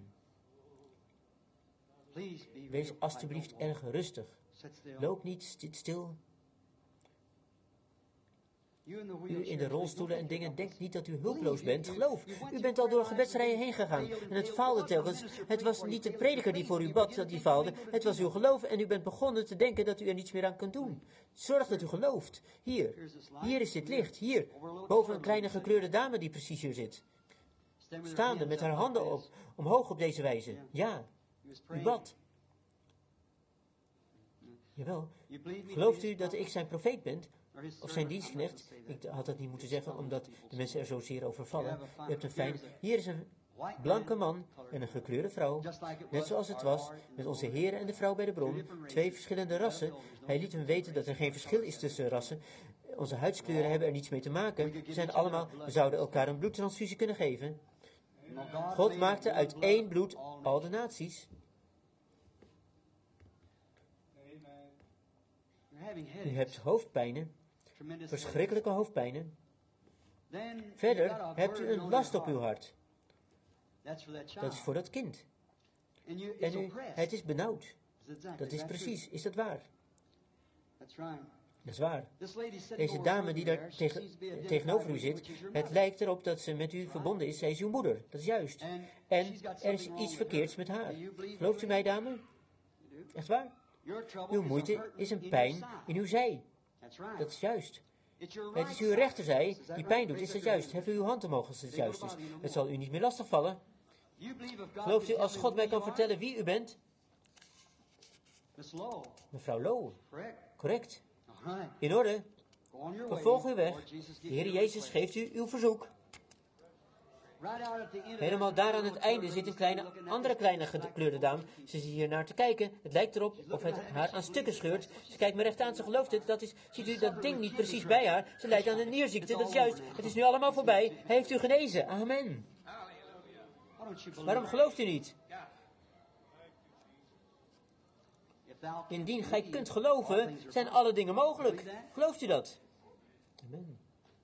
Wees alstublieft erg rustig. Loop niet, zit stil. U in de rolstoelen en dingen, denkt niet dat u hulpeloos bent. Geloof, u bent al door gebedsrijen heen gegaan. En het faalde telkens. Het was niet de prediker die voor u bad dat die faalde. Het was uw geloof en u bent begonnen te denken dat u er niets meer aan kunt doen. Zorg dat u gelooft. Hier, hier is dit licht. Hier, boven een kleine gekleurde dame die precies hier zit. Staande met haar handen op, omhoog op deze wijze. Ja, u bad. Jawel. Gelooft u dat ik zijn profeet ben? Of zijn dienstknecht? Ik had dat niet moeten zeggen, omdat de mensen er zozeer over vallen. U hebt een fijn... Hier is een blanke man en een gekleurde vrouw. Net zoals het was met onze heren en de vrouw bij de bron. Twee verschillende rassen. Hij liet hem weten dat er geen verschil is tussen rassen. Onze huidskleuren hebben er niets mee te maken. We zijn allemaal... We zouden elkaar een bloedtransfusie kunnen geven. God maakte uit één bloed al de naties. U hebt hoofdpijnen, verschrikkelijke hoofdpijnen. Verder hebt u een last op uw hart. Dat is voor dat kind. En u, het is benauwd. Dat is precies, is dat waar? Dat is waar. Deze dame die daar tegen, tegenover u zit, het lijkt erop dat ze met u verbonden is. Zij is uw moeder, dat is juist. En er is iets verkeerds met haar. Gelooft u mij, dame? Echt waar? Uw moeite is een pijn in uw zij. Dat is juist. Het is uw rechterzij die pijn doet, is dat juist. Hef uw hand omhoog als het juist is. Het zal u niet meer lastig vallen. Gelooft u als God mij kan vertellen wie u bent? Mevrouw Lowe. Correct. In orde. Vervolg uw weg. De Heer Jezus geeft u uw verzoek. Helemaal daar aan het einde zit een kleine, andere kleine gekleurde dame. Ze zit hier naar te kijken. Het lijkt erop of het haar aan stukken scheurt. Ze kijkt me recht aan, ze gelooft het. Dat is, ziet u dat ding niet precies bij haar? Ze lijdt aan een nierziekte, dat is juist. Het is nu allemaal voorbij. Hij heeft u genezen. Amen. Waarom gelooft u niet? Indien gij kunt geloven, zijn alle dingen mogelijk. Gelooft u dat? Amen.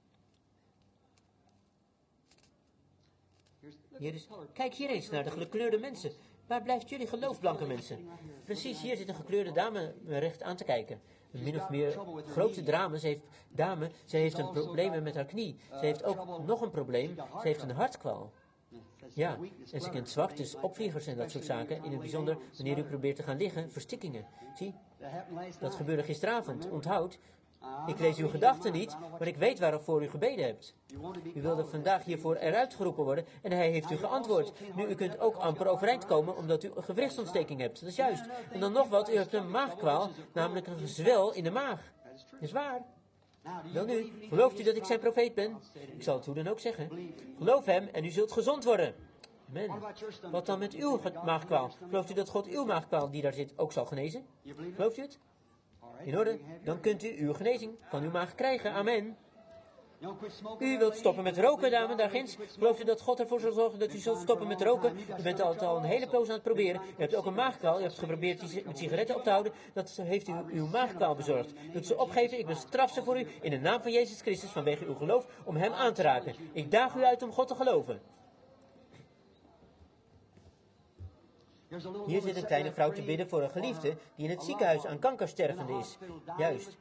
Hier is, kijk hier eens naar de gekleurde mensen. Waar blijft jullie geloof, blanke mensen? Precies, hier zit een gekleurde dame me recht aan te kijken. Een min of meer grote drama. Ze heeft, dame, ze heeft een probleem met haar knie. Ze heeft ook nog een probleem. Ze heeft een hartkwaal. Ja, en ze kent zwaktes, opvliegers en dat soort zaken. In het bijzonder wanneer u probeert te gaan liggen, verstikkingen. Zie, dat gebeurde gisteravond. Onthoud, ik lees uw gedachten niet, maar ik weet waarvoor u gebeden hebt. U wilde vandaag hiervoor eruit geroepen worden en hij heeft u geantwoord. Nu, u kunt ook amper overeind komen omdat u een gewrichtsontsteking hebt. Dat is juist. En dan nog wat, u hebt een maagkwaal, namelijk een gezwel in de maag. Dat is waar. Wel nu, gelooft u dat ik zijn profeet ben? Ik zal het hoe dan ook zeggen. Geloof hem en u zult gezond worden. Amen. Wat dan met uw maagkwaal? Gelooft u dat God uw maagkwaal die daar zit ook zal genezen? Gelooft u het? In orde, dan kunt u uw genezing van uw maag krijgen. Amen. U wilt stoppen met roken, dame, daar ginds. Gelooft u dat God ervoor zal zorgen dat u zult stoppen met roken? U bent al, al een hele poos aan het proberen. U hebt ook een maagkwaal. U hebt geprobeerd die met sigaretten op te houden. Dat heeft u uw maagkwaal bezorgd. Doet ze opgeven, ik bestraf ze voor u in de naam van Jezus Christus vanwege uw geloof om hem aan te raken. Ik daag u uit om God te geloven. Hier zit een kleine vrouw te bidden voor een geliefde die in het ziekenhuis aan kanker stervende is. Juist.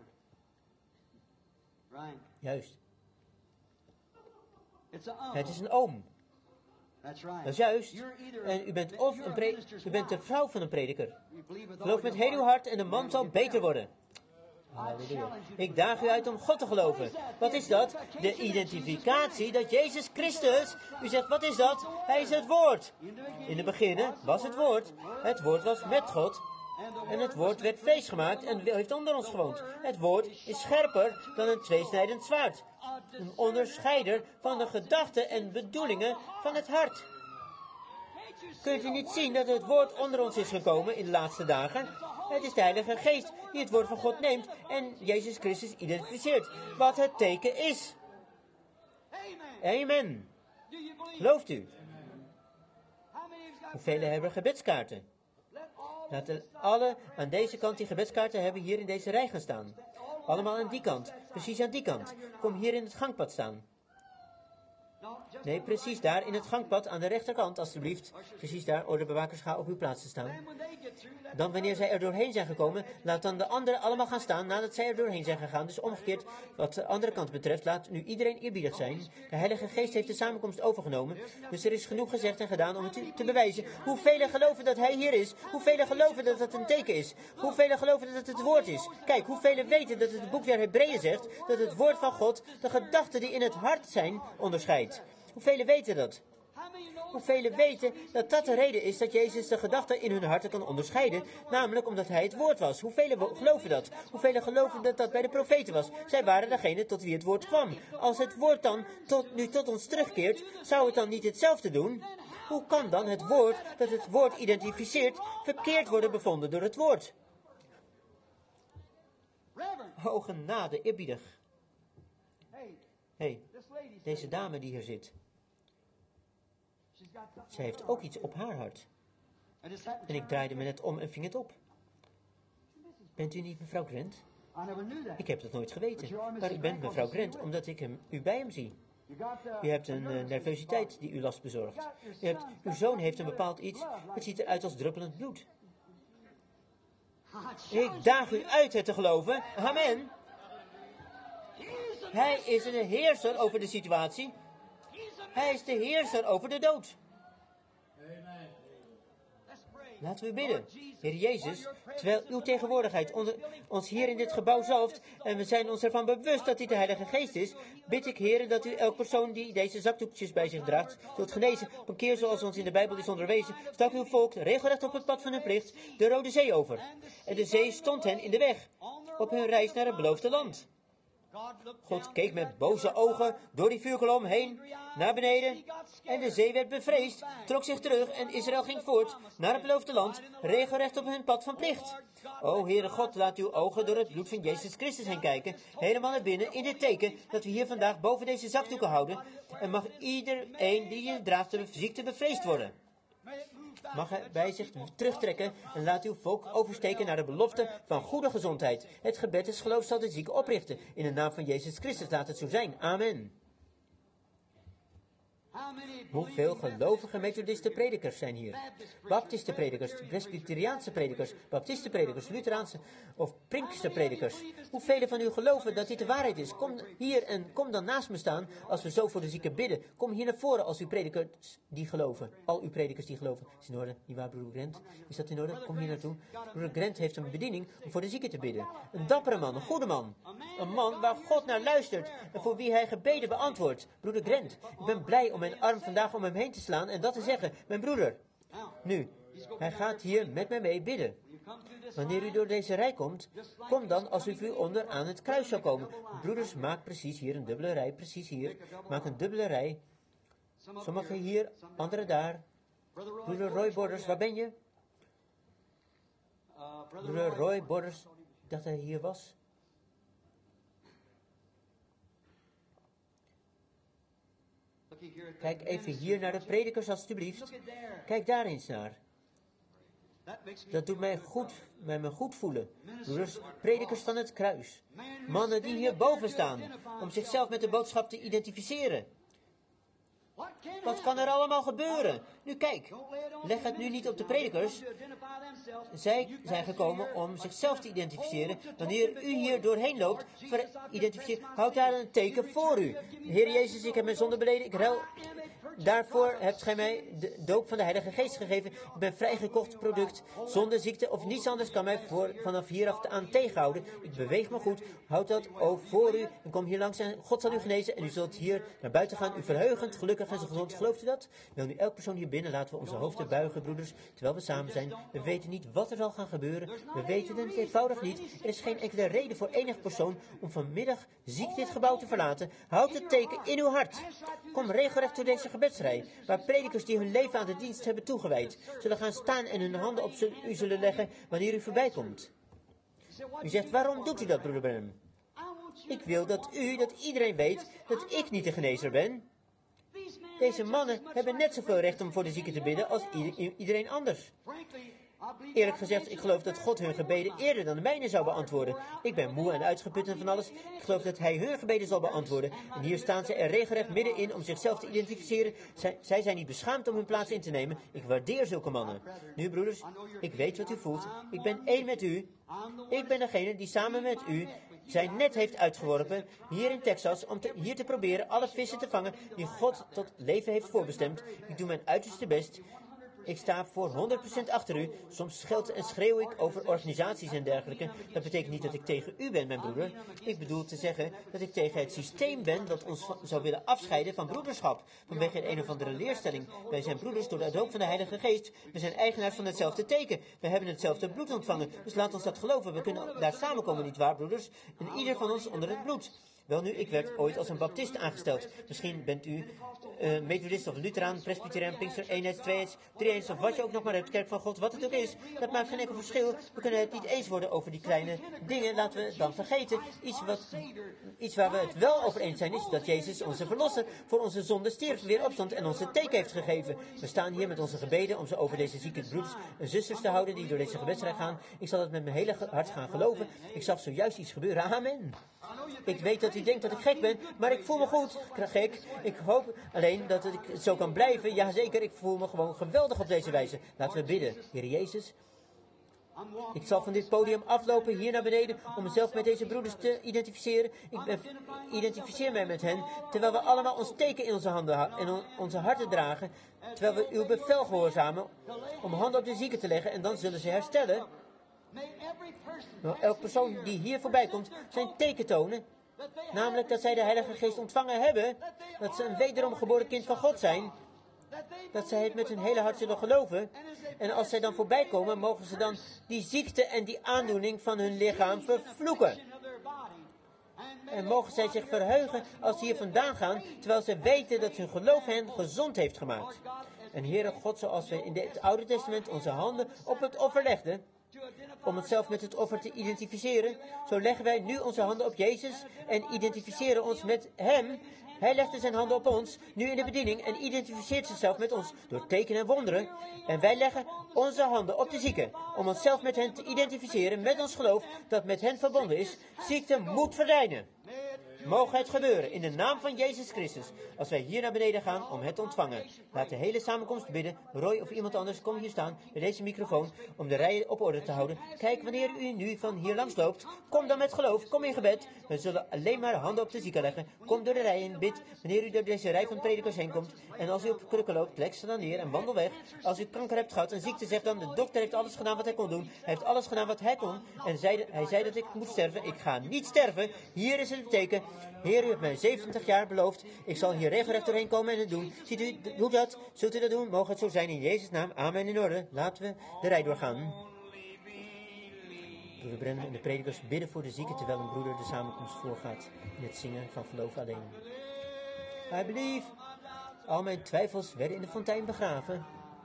Juist. Het is een oom. Dat is juist. En u bent of een pre- u bent de vrouw van een prediker. Geloof met heel uw hart en de man zal beter worden. Halleluja. Ik daag u uit om God te geloven. Wat is dat? De identificatie dat Jezus Christus... U zegt, wat is dat? Hij is het woord. In het begin was het woord. Het woord was met God. En het woord werd vlees gemaakt en heeft onder ons gewoond. Het woord is scherper dan een tweesnijdend zwaard. Een onderscheider van de gedachten en bedoelingen van het hart. Kunt u niet zien dat het woord onder ons is gekomen in de laatste dagen? Het is de Heilige Geest die het woord van God neemt en Jezus Christus identificeert. Wat het teken is. Amen. Gelooft u? Hoeveel hebben gebedskaarten? Laten alle aan deze kant die gebedskaarten hebben hier in deze rij gaan staan. Allemaal aan die kant. Precies aan die kant. Kom hier in het gangpad staan. Nee, precies daar in het gangpad aan de rechterkant, alstublieft. Precies daar, ordebewakers, ga op uw plaats te staan. Dan wanneer zij er doorheen zijn gekomen, laat dan de anderen allemaal gaan staan nadat zij er doorheen zijn gegaan. Dus omgekeerd, wat de andere kant betreft, laat nu iedereen eerbiedig zijn. De Heilige Geest heeft de samenkomst overgenomen. Dus er is genoeg gezegd en gedaan om het u te bewijzen. Hoeveel geloven dat Hij hier is? Hoeveel geloven dat het een teken is? Hoeveel geloven dat het het woord is? Kijk, hoeveel weten dat het boek der Hebreeën zegt dat het woord van God de gedachten die in het hart zijn onderscheidt? Hoeveel weten dat? Hoeveel weten dat dat de reden is dat Jezus de gedachten in hun harten kan onderscheiden, namelijk omdat Hij het woord was? Hoeveel geloven dat? Hoeveel geloven dat dat bij de profeten was? Zij waren degene tot wie het woord kwam. Als het woord dan tot, nu tot ons terugkeert, zou het dan niet hetzelfde doen? Hoe kan dan het woord dat het woord identificeert verkeerd worden bevonden door het woord? O genade, eerbiedig. Hé, hey, deze dame die hier zit. Zij heeft ook iets op haar hart. En ik draaide me net om en ving het op. Bent u niet mevrouw Grant? Ik heb dat nooit geweten. Maar u bent mevrouw Grant omdat ik hem, u bij hem zie. U hebt een uh, nervositeit die u last bezorgt. U hebt, uw zoon heeft een bepaald iets. Het ziet eruit als druppelend bloed. Ik daag u uit het te geloven. Amen. Hij is een heerser over de situatie. Hij is de heerser over de dood. Laten we bidden. Heer Jezus, terwijl uw tegenwoordigheid onder, ons hier in dit gebouw zalft en we zijn ons ervan bewust dat dit de Heilige Geest is, bid ik, Heer, dat u elk persoon die deze zakdoekjes bij zich draagt, zult genezen op een keer zoals ons in de Bijbel is onderwezen, stak uw volk regelrecht op het pad van hun plicht de Rode Zee over. En de zee stond hen in de weg, op hun reis naar het beloofde land. God keek met boze ogen door die vuurkolom heen, naar beneden, en de zee werd bevreesd, trok zich terug en Israël ging voort naar het beloofde land, regelrecht op hun pad van plicht. O Heere God, laat uw ogen door het bloed van Jezus Christus heen kijken, helemaal naar binnen, in dit teken dat we hier vandaag boven deze zakdoeken houden, en mag iedereen die je draagt de ziekte bevreesd worden. Mag hij bij zich terugtrekken en laat uw volk oversteken naar de belofte van goede gezondheid. Het gebed des geloofs zal de zieke oprichten. In de naam van Jezus Christus laat het zo zijn. Amen. Hoeveel gelovige methodiste predikers zijn hier? Baptiste predikers, presbyteriaanse predikers, baptiste predikers, Lutheraanse of Pinkster predikers. Hoeveel van u geloven dat dit de waarheid is? Kom hier en kom dan naast me staan als we zo voor de zieken bidden. Kom hier naar voren als uw predikers die geloven. Al uw predikers die geloven. Is in orde? Niet waar, broeder Grant? Is dat in orde? Kom hier naartoe. Broeder Grant heeft een bediening om voor de zieken te bidden. Een dappere man, een goede man. Een man waar God naar luistert en voor wie hij gebeden beantwoordt. Broeder Grant, ik ben blij om mijn arm vandaag om hem heen te slaan en dat te zeggen, mijn broeder. Nu, hij gaat hier met mij mee bidden. Wanneer u door deze rij komt, kom dan als u onder aan het kruis zou komen. Broeders, maak precies hier een dubbele rij, precies hier. Maak een dubbele rij. Sommigen hier, anderen daar. Broeder Roy Borders, waar ben je? Broeder Roy Borders, ik dacht dat hij hier was. Kijk even hier naar de predikers, alstublieft. Kijk daar eens naar. Dat doet mij goed, mij me goed voelen. Broeders, predikers van het kruis. Mannen die hierboven staan, om zichzelf met de boodschap te identificeren. Wat kan er allemaal gebeuren? Nu kijk, leg het nu niet op de predikers. Zij zijn gekomen om zichzelf te identificeren. Wanneer u hier doorheen loopt, identificeer, houd daar een teken voor u. Heer Jezus, ik heb mijn zonde beleden, ik ruil. Daarvoor hebt gij mij de doop van de Heilige Geest gegeven. Ik ben vrijgekocht product. Zonde, ziekte of niets anders kan mij voor, vanaf hieraf aan tegenhouden. Ik beweeg me goed. Houd dat o voor u en kom hier langs en God zal u genezen. En u zult hier naar buiten gaan. U verheugend, gelukkig en zo gezond. Gelooft u dat? Wil nu elk persoon hier binnen, laten we onze hoofden buigen, broeders, terwijl we samen zijn. We weten niet wat er zal gaan gebeuren. We weten het eenvoudig niet. Er is geen enkele reden voor enig persoon om vanmiddag ziek dit gebouw te verlaten. Houd het teken in uw hart. Kom regelrecht door deze gebedsrij, waar predikers die hun leven aan de dienst hebben toegewijd, zullen gaan staan en hun handen op u zullen leggen wanneer u voorbij komt. U zegt, waarom doet u dat, broeder Branham? Ik wil dat u, dat iedereen weet dat ik niet de genezer ben. Deze mannen hebben net zoveel recht om voor de zieken te bidden als iedereen anders. Eerlijk gezegd, ik geloof dat God hun gebeden eerder dan de mijne zou beantwoorden. Ik ben moe en uitgeput en van alles. Ik geloof dat hij hun gebeden zal beantwoorden. En hier staan ze er regelrecht middenin om zichzelf te identificeren. Zij, zij zijn niet beschaamd om hun plaats in te nemen. Ik waardeer zulke mannen. Nu, broeders, ik weet wat u voelt. Ik ben één met u. Ik ben degene die samen met u zijn net heeft uitgeworpen, hier in Texas, om te, hier te proberen alle vissen te vangen die God tot leven heeft voorbestemd. Ik doe mijn uiterste best. Ik sta voor honderd procent achter u. Soms scheld en schreeuw ik over organisaties en dergelijke. Dat betekent niet dat ik tegen u ben, mijn broeder. Ik bedoel te zeggen dat ik tegen het systeem ben dat ons va- zou willen afscheiden van broederschap. Vanwege een of andere leerstelling. Wij zijn broeders door de doop van de Heilige Geest. We zijn eigenaars van hetzelfde teken. We hebben hetzelfde bloed ontvangen. Dus laat ons dat geloven. We kunnen daar samenkomen, nietwaar, broeders? En ieder van ons onder het bloed. Wel nu, ik werd ooit als een baptist aangesteld. Misschien bent u uh, methodist of Lutheraan, presbyteriaan, pinkster, eenheids, tweeheids, drieëns of wat je ook nog maar hebt, kerk van God, wat het ook is. Dat maakt geen enkel verschil. We kunnen het niet eens worden over die kleine dingen. Laten we het dan vergeten. Iets, wat, iets waar we het wel over eens zijn is dat Jezus onze verlosser voor onze zonde stierf, weer opstond en ons een teken heeft gegeven. We staan hier met onze gebeden om ze over deze zieke broeders en zusters te houden die door deze gebedsrij gaan. Ik zal het met mijn hele hart gaan geloven. Ik zag zojuist iets gebeuren. Amen. Ik weet dat u denkt dat ik gek ben, maar ik voel me goed gek. Ik hoop alleen dat ik zo kan blijven. Jazeker, ik voel me gewoon geweldig op deze wijze. Laten we bidden. Heer Jezus, ik zal van dit podium aflopen hier naar beneden om mezelf met deze broeders te identificeren. Ik ben, identificeer mij met hen, terwijl we allemaal ons teken in onze handen ha- en on- onze harten dragen, terwijl we uw bevel gehoorzamen om handen op de zieken te leggen en dan zullen ze herstellen. Nou, elk persoon die hier voorbij komt, zijn teken tonen. Namelijk dat zij de Heilige Geest ontvangen hebben. Dat ze een wederom geboren kind van God zijn. Dat zij het met hun hele hart zullen geloven. En als zij dan voorbij komen, mogen ze dan die ziekte en die aandoening van hun lichaam vervloeken. En mogen zij zich verheugen als ze hier vandaan gaan, terwijl ze weten dat hun geloof hen gezond heeft gemaakt. En Heere God, zoals we in het Oude Testament onze handen op het offer legden, om onszelf met het offer te identificeren, zo leggen wij nu onze handen op Jezus en identificeren ons met Hem. Hij legde zijn handen op ons, nu in de bediening, en identificeert zichzelf met ons door tekenen en wonderen. En wij leggen onze handen op de zieken, om onszelf met hen te identificeren met ons geloof dat met hen verbonden is. Ziekte moet verdwijnen. Mogen het gebeuren in de naam van Jezus Christus, als wij hier naar beneden gaan om het te ontvangen. Laat de hele samenkomst bidden. Roy of iemand anders, kom hier staan bij deze microfoon om de rijen op orde te houden. Kijk, wanneer u nu van hier langs loopt, kom dan met geloof, kom in gebed. We zullen alleen maar handen op de zieken leggen. Kom door de rijen, bid wanneer u door deze rij van predikers heen komt. En als u op krukken loopt, leg ze dan neer en wandel weg. Als u kanker hebt gehad en ziekte, zegt dan, de dokter heeft alles gedaan wat hij kon doen. Hij heeft alles gedaan wat hij kon. En zei, hij zei dat ik moet sterven. Ik ga niet sterven. Hier is het teken. Heer, u hebt mij zeventig jaar beloofd. Ik zal hier regelrecht doorheen komen en het doen. Ziet u, doe dat. Zult u dat doen? Mogen het zo zijn in Jezus' naam. Amen, in orde. Laten we de rij doorgaan. Broeder Branham en de predikers bidden voor de zieken, terwijl een broeder de samenkomst voorgaat in het zingen van geloof alleen. I believe. Al mijn twijfels werden in de fontein begraven.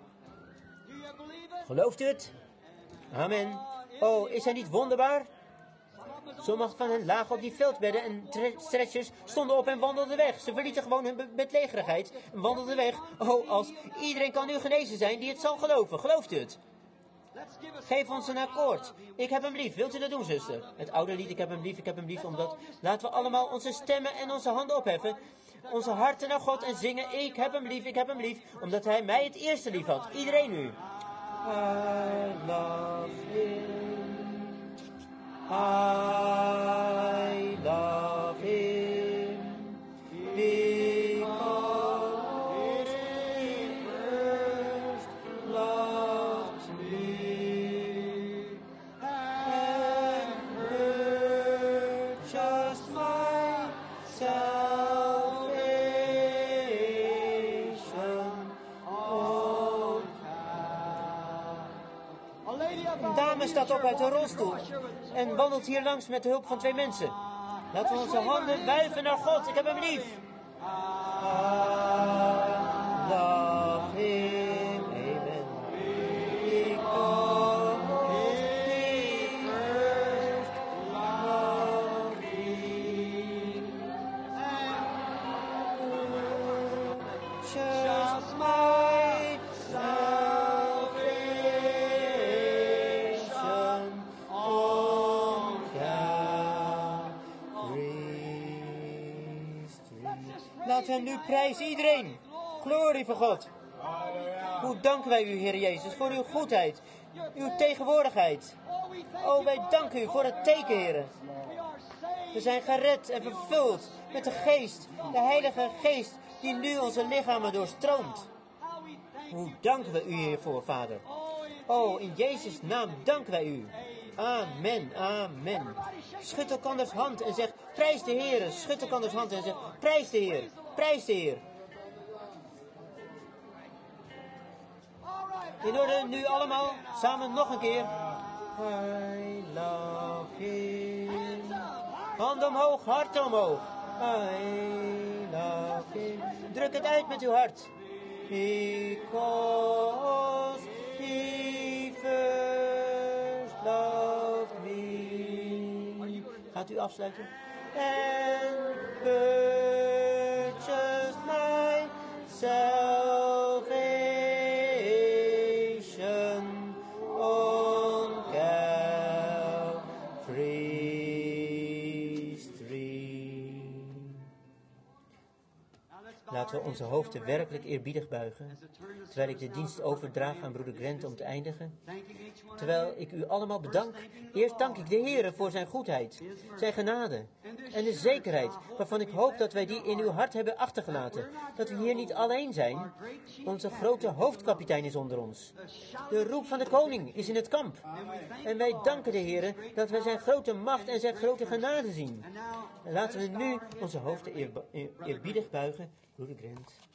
Gelooft u het? Amen. Oh, is hij niet wonderbaar? Sommigen van hen lagen op die veldbedden en stretchers stonden op en wandelden weg. Ze verlieten gewoon hun bedlegerigheid en wandelden weg. Oh, als iedereen kan nu genezen zijn die het zal geloven. Gelooft u het? Geef ons een akkoord. Ik heb hem lief. Wilt u dat doen, zuster? Het oude lied, ik heb hem lief, ik heb hem lief, omdat... Laten we allemaal onze stemmen en onze handen opheffen. Onze harten naar God en zingen, ik heb hem lief, ik heb hem lief. Omdat hij mij het eerste lief had. Iedereen nu. I love him. I love him. Because he first loved me. And purchased my salvation on Een dame staat op uit een rolstoel en wandelt hier langs met de hulp van twee mensen. Laten we onze handen wuiven naar God. Ik heb hem lief. I love him. Amen. Because he first loved me. Just my salvation on Calvary's tree. Laten we hem nu prijzen, iedereen. Glorie voor God. Hoe danken wij u, Heer Jezus, voor uw goedheid, uw tegenwoordigheid. O, wij danken u voor het teken, Heer. We zijn gered en vervuld met de geest, de Heilige Geest, die nu onze lichamen doorstroomt. Hoe danken we u hiervoor, Vader. O, in Jezus' naam danken wij u. Amen, amen. Schud elkanders hand en zeg, prijs de Heer. Schud elkanders hand en zeg, prijs de Heer, prijs de Heer. In orde, nu allemaal, samen nog een keer. I love him. Handen omhoog, hart omhoog. I love him. Druk het uit met uw hart. Because he first loved me. Gaat u afsluiten? And purchased my salvation on Calvary's tree. Laten we onze hoofden werkelijk eerbiedig buigen, terwijl ik de dienst overdraag aan broeder Grant om te eindigen. Terwijl ik u allemaal bedank. Eerst dank ik de Heer voor zijn goedheid, zijn genade en de zekerheid waarvan ik hoop dat wij die in uw hart hebben achtergelaten. Dat we hier niet alleen zijn. Onze grote hoofdkapitein is onder ons. De roep van de koning is in het kamp. En wij danken de Heer dat wij zijn grote macht en zijn grote genade zien. En laten we nu onze hoofden eerbiedig buigen. Broeder Grant.